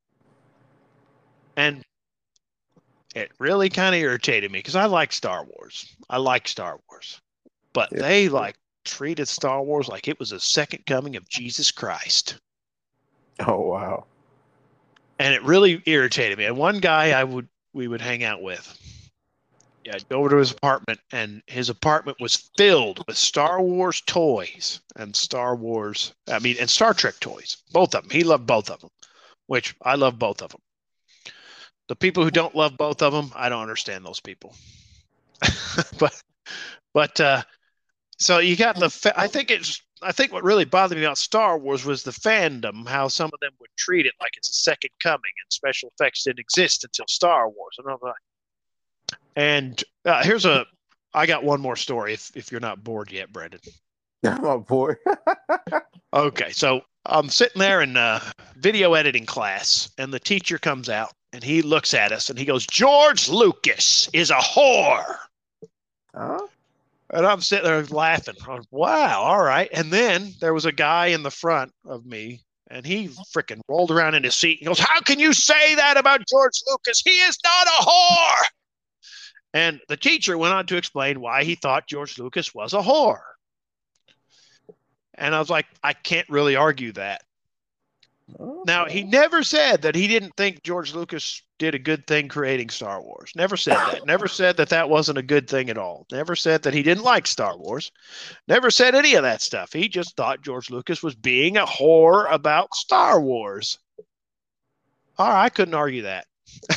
and it really kind of irritated me because I like Star Wars. I like Star Wars, but Yeah. they like treated Star Wars like it was a second coming of Jesus Christ. Oh wow. And it really irritated me. And one guy I would we would hang out with, yeah, I'd go over to his apartment, and his apartment was filled with Star Wars toys and Star Wars, I mean, and Star Trek toys. Both of them. He loved both of them, which I love both of them. The people who don't love both of them, I don't understand those people. but but uh, so you got the. Fa- I think it's. I think what really bothered me about Star Wars was the fandom, how some of them would treat it like it's a second coming, and special effects didn't exist until Star Wars. And, I'm like, and uh, here's a. I got one more story. If if you're not bored yet, Brendan. I'm on board. Okay, so I'm sitting there in uh, video editing class, and the teacher comes out, and he looks at us, and he goes, "George Lucas is a whore." Huh? And I'm sitting there laughing. I'm, wow, all right. And then there was a guy in the front of me, and he freaking rolled around in his seat. He goes, "How can you say that about George Lucas? He is not a whore." And the teacher went on to explain why he thought George Lucas was a whore. And I was like, I can't really argue that. Now, he never said that he didn't think George Lucas did a good thing creating Star Wars. Never said that. Never said that that wasn't a good thing at all. Never said that he didn't like Star Wars. Never said any of that stuff. He just thought George Lucas was being a whore about Star Wars. All right, I couldn't argue that.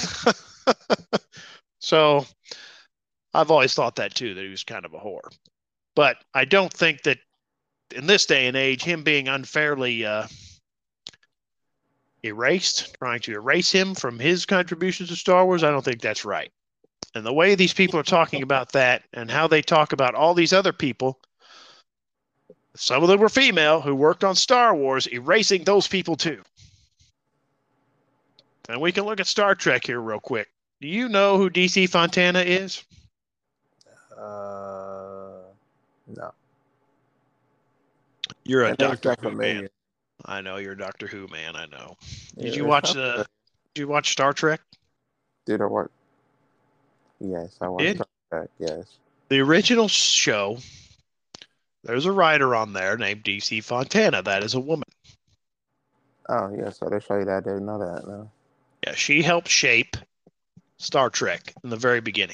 So I've always thought that too, that he was kind of a whore. But I don't think that in this day and age, him being unfairly uh, erased, trying to erase him from his contributions to Star Wars, I don't think that's right. And the way these people are talking about that and how they talk about all these other people, some of them were female who worked on Star Wars, erasing those people too. And we can look at Star Trek here real quick. Do you know who D C Fontana is? Uh, no. You're a That name's Doctor not Who man. familiar. I know you're a Doctor Who man. I know. Yeah, Did you it's watch not the? familiar. Did you watch Star Trek? Did I watch? Yes, I watched Did Star Trek. Yes. the original show? There's a writer on there named D C Fontana. That is a woman. Oh, yeah. So they show you that. I didn't know that. No. Yeah, she helped shape Star Trek in the very beginning.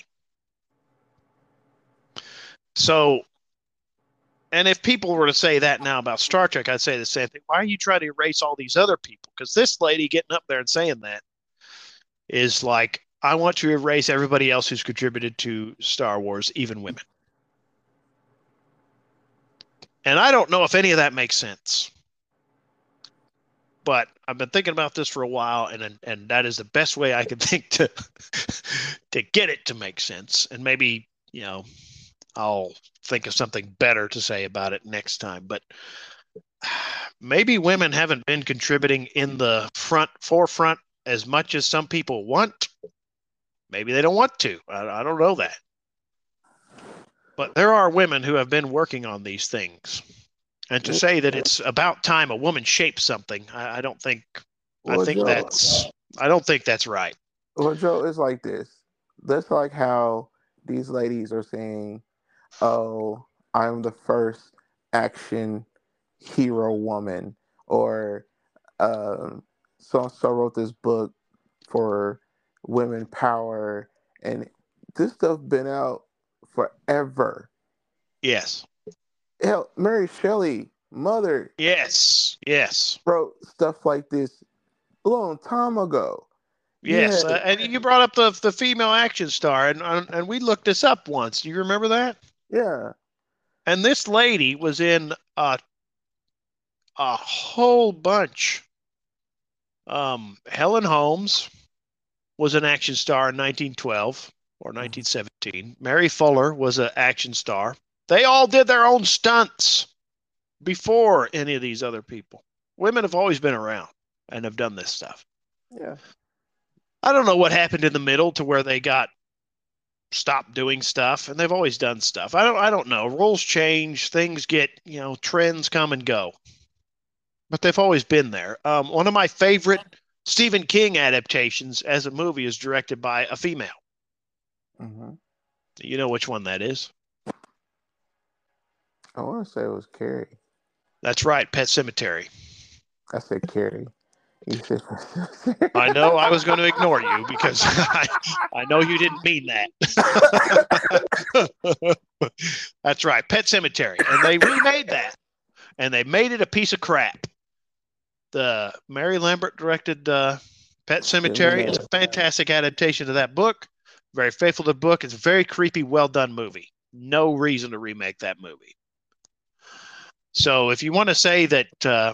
So, and if people were to say that now about Star Trek, I'd say the same thing. Why are you trying to erase all these other people? Because this lady getting up there and saying that is like, I want to erase everybody else who's contributed to Star Wars, even women. And I don't know if any of that makes sense. But I've been thinking about this for a while, and and that is the best way I can think to to get it to make sense. And maybe, you know, I'll think of something better to say about it next time. But maybe women haven't been contributing in the front forefront as much as some people want. Maybe they don't want to. I, I don't know that. But there are women who have been working on these things. And to say that it's about time a woman shapes something, I, I don't think. Well, I think Joe, that's. I don't think that's right. well, Joe, it's like this. That's like how these ladies are saying, "Oh, I'm the first action hero woman, or um, so and so wrote this book for women power, and this stuff been out forever. Yes. Hell, Mary Shelley, mother, Yes. Yes. wrote stuff like this a long time ago. You Yes. had, Uh, and you brought up the the female action star, and and and we looked this up once. Do you remember that? yeah, And this lady was in a a whole bunch. Um, Helen Holmes was an action star in nineteen twelve or mhm, nineteen seventeen. Mary Fuller was an action star. They all did their own stunts before any of these other people. Women have always been around and have done this stuff. yeah. I don't know what happened in the middle to where they got stopped doing stuff, and they've always done stuff. I don't I don't know. Rules change, things get, you know, trends come and go. But they've always been there. Um, one of my favorite Stephen King adaptations as a movie is directed by a female. hmm You know which one that is? I want to say it was Carrie. That's right, Pet Cemetery. I said Carrie. You said I know I was going to ignore you because I, I know you didn't mean that. That's right, Pet Cemetery. And they remade that, and they made it a piece of crap. The Mary Lambert directed uh, Pet Cemetery. It's a fantastic adaptation of that book. Very faithful to the book. It's a very creepy, well done movie. No reason to remake that movie. So if you want to say that, uh,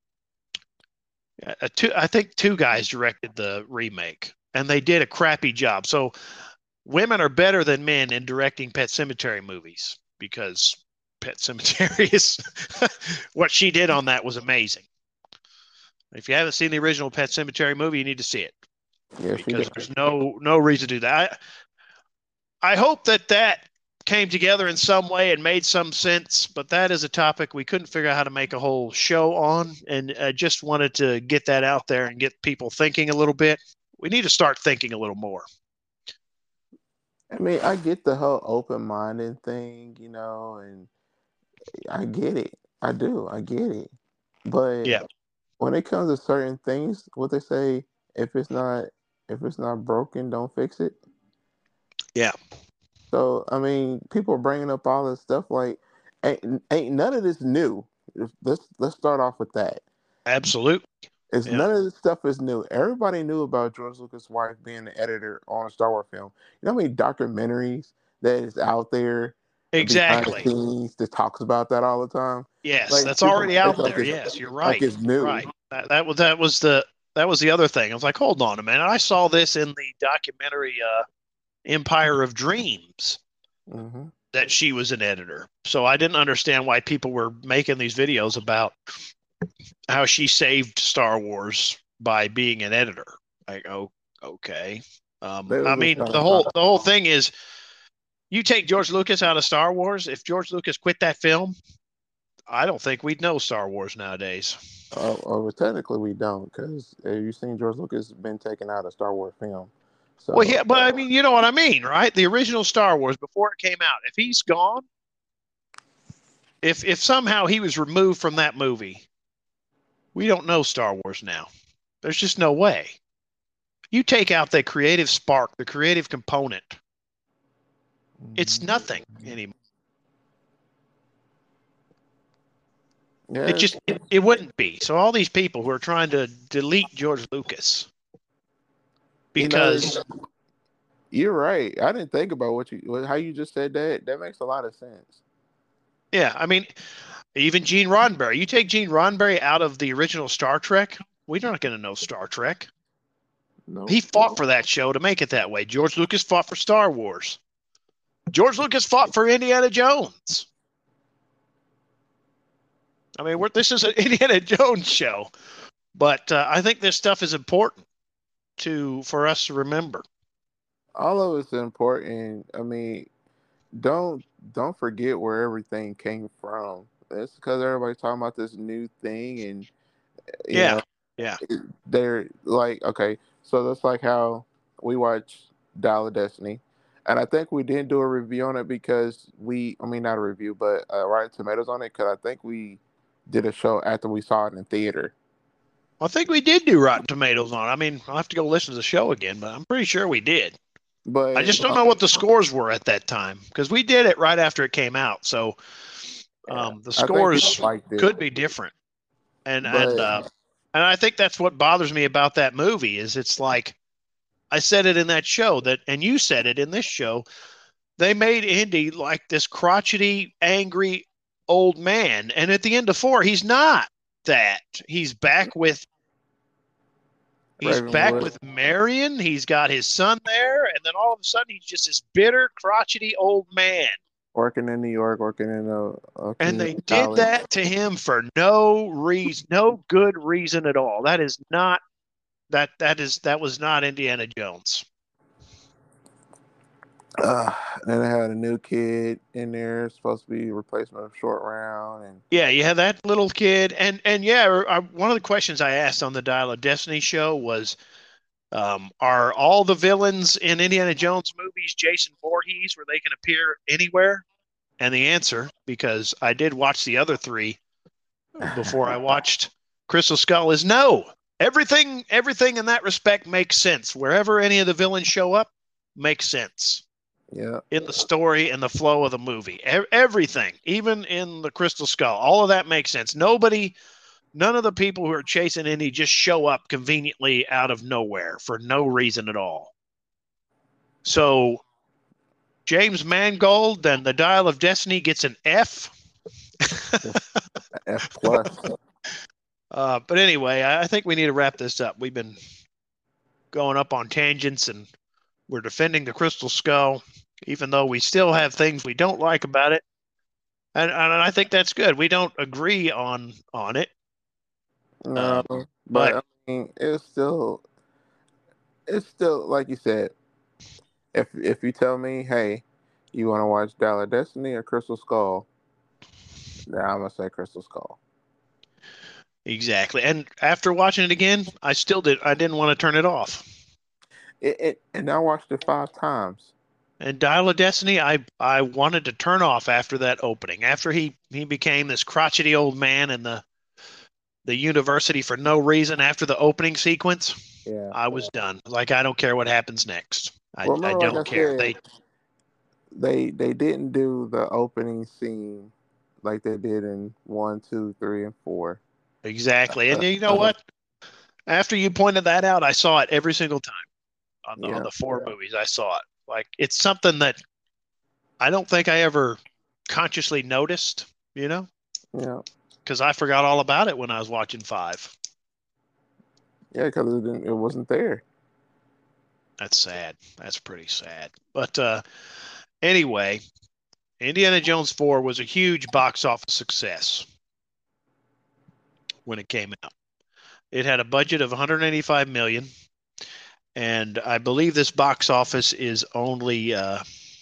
two, I think two guys directed the remake, and they did a crappy job. So women are better than men in directing Pet Cemetery movies because Pet Cemetery is what she did on that was amazing. If you haven't seen the original Pet Cemetery movie, you need to see it yeah, she because did. there's no no reason to do that. I, I hope that that came together in some way and made some sense, but that is a topic we couldn't figure out how to make a whole show on, and I just wanted to get that out there and get people thinking a little bit. We need to start thinking a little more. I mean, I get the whole open minded thing, you know, and I get it. I do. I get it. But Yeah, when it comes to certain things, what they say, if it's not if it's not broken, don't fix it. yeah, So I mean, people are bringing up all this stuff like, ain't, ain't none of this new. If- Let's let's start off with that. absolutely. It's Yeah, none of this stuff is new. Everybody knew about George Lucas' wife being the editor on a Star Wars film. You know how many documentaries that is out there behind the exactly. scenes that talks about that all the time? Yes, Like that's people already act out like there. it's Yes, you're like right. it's You're new. right. That, that was that was the that was the other thing. I was like, hold on a minute. I saw this in the documentary uh, Empire of Dreams hmm that she was an editor. So I didn't understand why people were making these videos about how she saved Star Wars by being an editor. Like, oh, okay. Um, They I was just mean, trying the to whole find. the whole thing is you take George Lucas out of Star Wars. If George Lucas quit that film, I don't think we'd know Star Wars nowadays. Uh, uh, well, technically, we don't because uh, you've seen George Lucas been taken out of Star Wars film. Well, So yeah, but I mean, you know what I mean, right? The original Star Wars before it came out. If he's gone, if if somehow he was removed from that movie, we don't know Star Wars now. There's just no way. You take out the creative spark, the creative component, it's mhm. nothing anymore. It yeah, just it, it wouldn't be. So all these people who are trying to delete George Lucas you know, because you're right. I didn't think about what you how you just said that. That makes a lot of sense. yeah, I mean, even Gene Roddenberry. You take Gene Roddenberry out of the original Star Trek, we're not going to know Star Trek. Nope. He fought for that show to make it that way. George Lucas fought for Star Wars. George Lucas fought for Indiana Jones. I mean, we're, this is an Indiana Jones show, but uh, I think this stuff is important to for us to remember. All of it's important. I mean, don't don't forget where everything came from. It's because everybody's talking about this new thing, and you Yeah, know, yeah, they're like, okay, so that's like how we watch Dial of Destiny, and I think we didn't do a review on it because we, I mean, not a review, but uh, Rotten Tomatoes on it because I think we did a show after we saw it in theater. I think we did do Rotten Tomatoes on it. I mean, I'll have to go listen to the show again, but I'm pretty sure we did. I But just don't know what the scores were at that time because we did it right after it came out. So um, the I think scores people liked it. could be different. And But and uh, and I think that's what bothers me about that movie is it's like I said it in that show that, and you said it in this show. They made Indy like this crotchety, angry old man, and at the end of four, he's not that. He's back with he's back Ravenwood, with Marion. He's got his son there, and then all of a sudden, he's just this bitter, crotchety old man. working in New York, working in a, a And they community did college. that to him for no reason, no good reason at all. That is not that that is that was not Indiana Jones. Uh, then they had a new kid in there, supposed to be a replacement of Short Round, and Yeah, you had that little kid, and and yeah, I, one of the questions I asked on the Dial of Destiny show was, um, are all the villains in Indiana Jones movies Jason Voorhees, where they can appear anywhere? And the answer, because I did watch the other three before I watched Crystal Skull, is no. Everything, everything in that respect makes sense. Wherever any of the villains show up, makes sense. yeah, In the story and the flow of the movie, e- everything, even in the Crystal Skull, all of that makes sense. Nobody, none of the people who are chasing Indy just show up conveniently out of nowhere for no reason at all. So James Mangold and the Dial of Destiny gets an F. F plus. Uh, but anyway, I think we need to wrap this up. We've been going up on tangents and we're defending the Crystal Skull, even though we still have things we don't like about it. And, and I think that's good. We don't agree on on it. No, Um, but, but- I mean, it's still, it's still like you said. If if you tell me, hey, you want to watch Dial of Destiny or Crystal Skull, then I'm gonna say Crystal Skull. Exactly. And after watching it again, I still did. I didn't want to turn it off. It, it and I watched it five times. And Dial of Destiny, I I wanted to turn off after that opening. After he he became this crotchety old man in the the university for no reason after the opening sequence, Yeah, I was done. Like I don't care what happens next. I, well, I remember, don't like I care. said, They they they didn't do the opening scene like they did in one, two, three, and four. exactly. And you know what? After you pointed that out, I saw it every single time on the Yeah. on the four movies. I saw it. Like it's something that I don't think I ever consciously noticed, you know, Yeah, because I forgot all about it when I was watching five. yeah, because it didn't, it wasn't there. That's sad. That's pretty sad. But uh, anyway, Indiana Jones four was a huge box office success when it came out. It had a budget of one hundred eighty-five million dollars, and I believe this box office is only uh,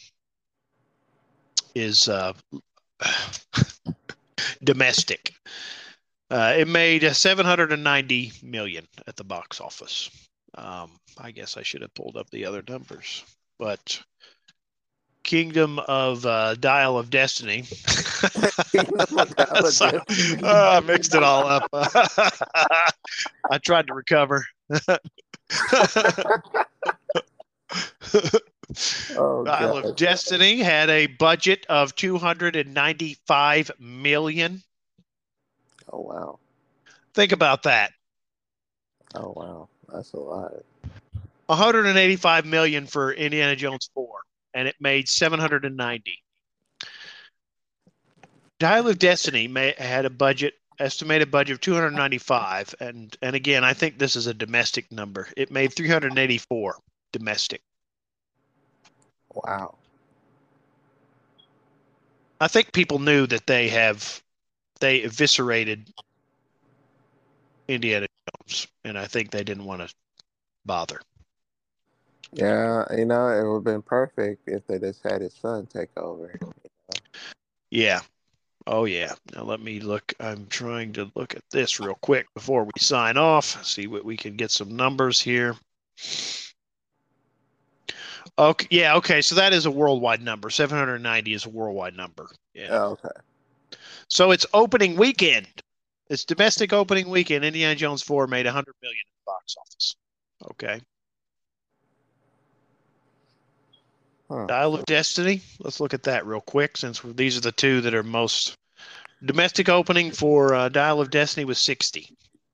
is uh, domestic. Uh, it made seven hundred ninety million dollars at the box office. Um, I guess I should have pulled up the other numbers, but Kingdom of uh, Dial of Destiny. Kingdom of Dial of So, Destiny. uh, I mixed it all up. I tried to recover. Oh, Dial of God. Destiny had a budget of two hundred ninety-five million dollars. Oh, wow. Think about that. Oh, wow. That's a lot. one hundred eighty-five million dollars for Indiana Jones four, and it made seven hundred ninety. Dial of Destiny may, had a budget, estimated budget of two hundred ninety-five, and and again, I think this is a domestic number. It made three hundred eighty-four domestic. Wow. I think people knew that they have they eviscerated Indiana Jones, and I think they didn't want to bother. Yeah, you know, it would have been perfect if they just had his son take over. Yeah. Oh, yeah. Now let me look. I'm trying to look at this real quick before we sign off. See what we can get some numbers here. Okay. Yeah. Okay. So that is a worldwide number. seven hundred ninety is a worldwide number. Yeah. Oh, okay. So it's opening weekend. Its domestic opening weekend, Indiana Jones four made one hundred million dollars in the box office. Okay. Huh. Dial of Destiny. Let's look at that real quick, since these are the two that are most. Domestic opening for uh, Dial of Destiny was sixty.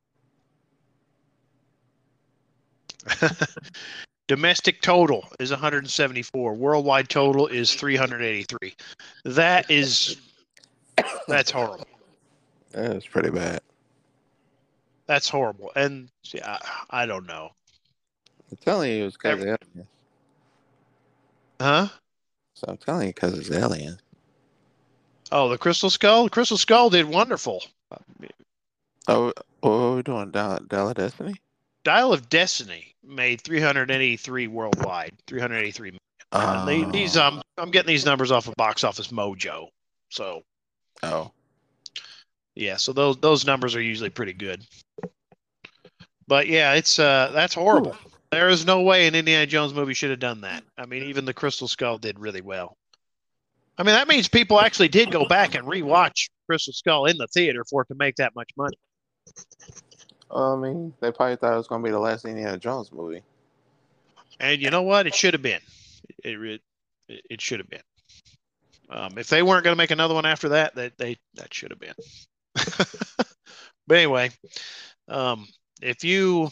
Domestic total is one hundred seventy-four. Worldwide total is three hundred eighty-three. That is, that's horrible. That is pretty bad. That's horrible. And I, I don't know. I'm telling you, it's because of aliens. Huh? So I'm telling you, because it's aliens. Oh, the Crystal Skull? The Crystal Skull did wonderful. Oh, what are we doing? Dial, Dial of Destiny? Dial of Destiny made three hundred eighty-three worldwide. three hundred eighty-three million. Oh. And they, these um I'm getting these numbers off of Box Office Mojo. So Oh. yeah, so those those numbers are usually pretty good. But yeah, it's uh that's horrible. Ooh. There is no way an Indiana Jones movie should have done that. I mean, even the Crystal Skull did really well. I mean, that means people actually did go back and rewatch Crystal Skull in the theater for it to make that much money. I mean, they probably thought it was going to be the last Indiana Jones movie. And you know what? It should have been. It it, it should have been. Um, if they weren't going to make another one after that, that they that should have been. But anyway, um, if you,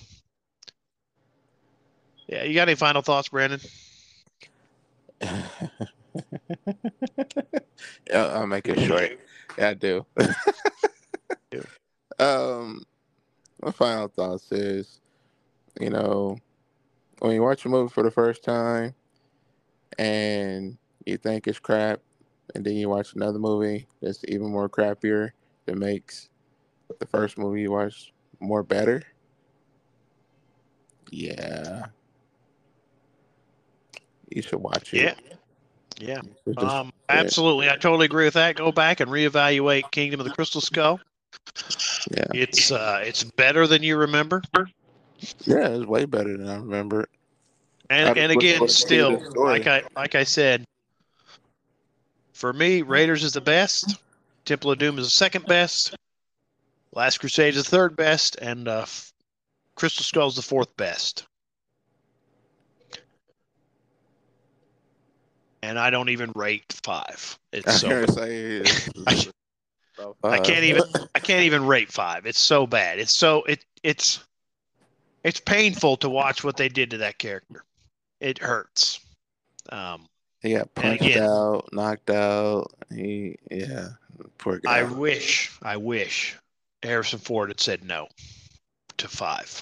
yeah, you got any final thoughts, Brandon? I'll make it short. Yeah, I do. um, my final thoughts is, you know, when you watch a movie for the first time and you think it's crap, and then you watch another movie that's even more crappier that makes the first movie you watched more better. Yeah. You should watch it. Yeah. Yeah. Um, absolutely. I totally agree with that. Go back and reevaluate Kingdom of the Crystal Skull. Yeah. It's uh it's better than you remember. Yeah, it's way better than I remember. And I and again, still, like I like I said, for me, Raiders is the best. Temple of Doom is the second best. Last Crusade is the third best, and uh, Crystal Skull is the fourth best. And I don't even rate five. It's so bad. I, I can't even I can't even rate five. It's so bad. It's so it it's it's painful to watch what they did to that character. It hurts. Um, he got punched again, out, knocked out. He yeah, poor guy. I wish I wish Harrison Ford had said no to five.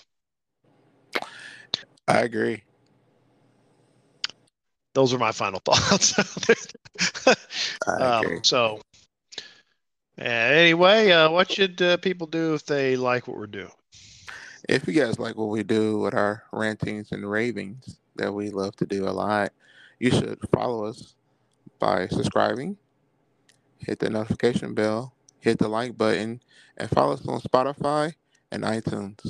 I agree. Those are my final thoughts. I agree. Um, so, uh, anyway, uh, what should uh, people do if they like what we're doing? If you guys like what we do with our rantings and ravings that we love to do a lot, you should follow us by subscribing, hit the notification bell, hit the like button, and follow us on Spotify and iTunes.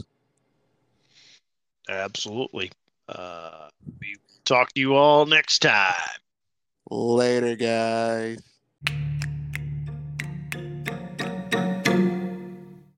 Absolutely. Uh, we talk to you all next time. Later, guys.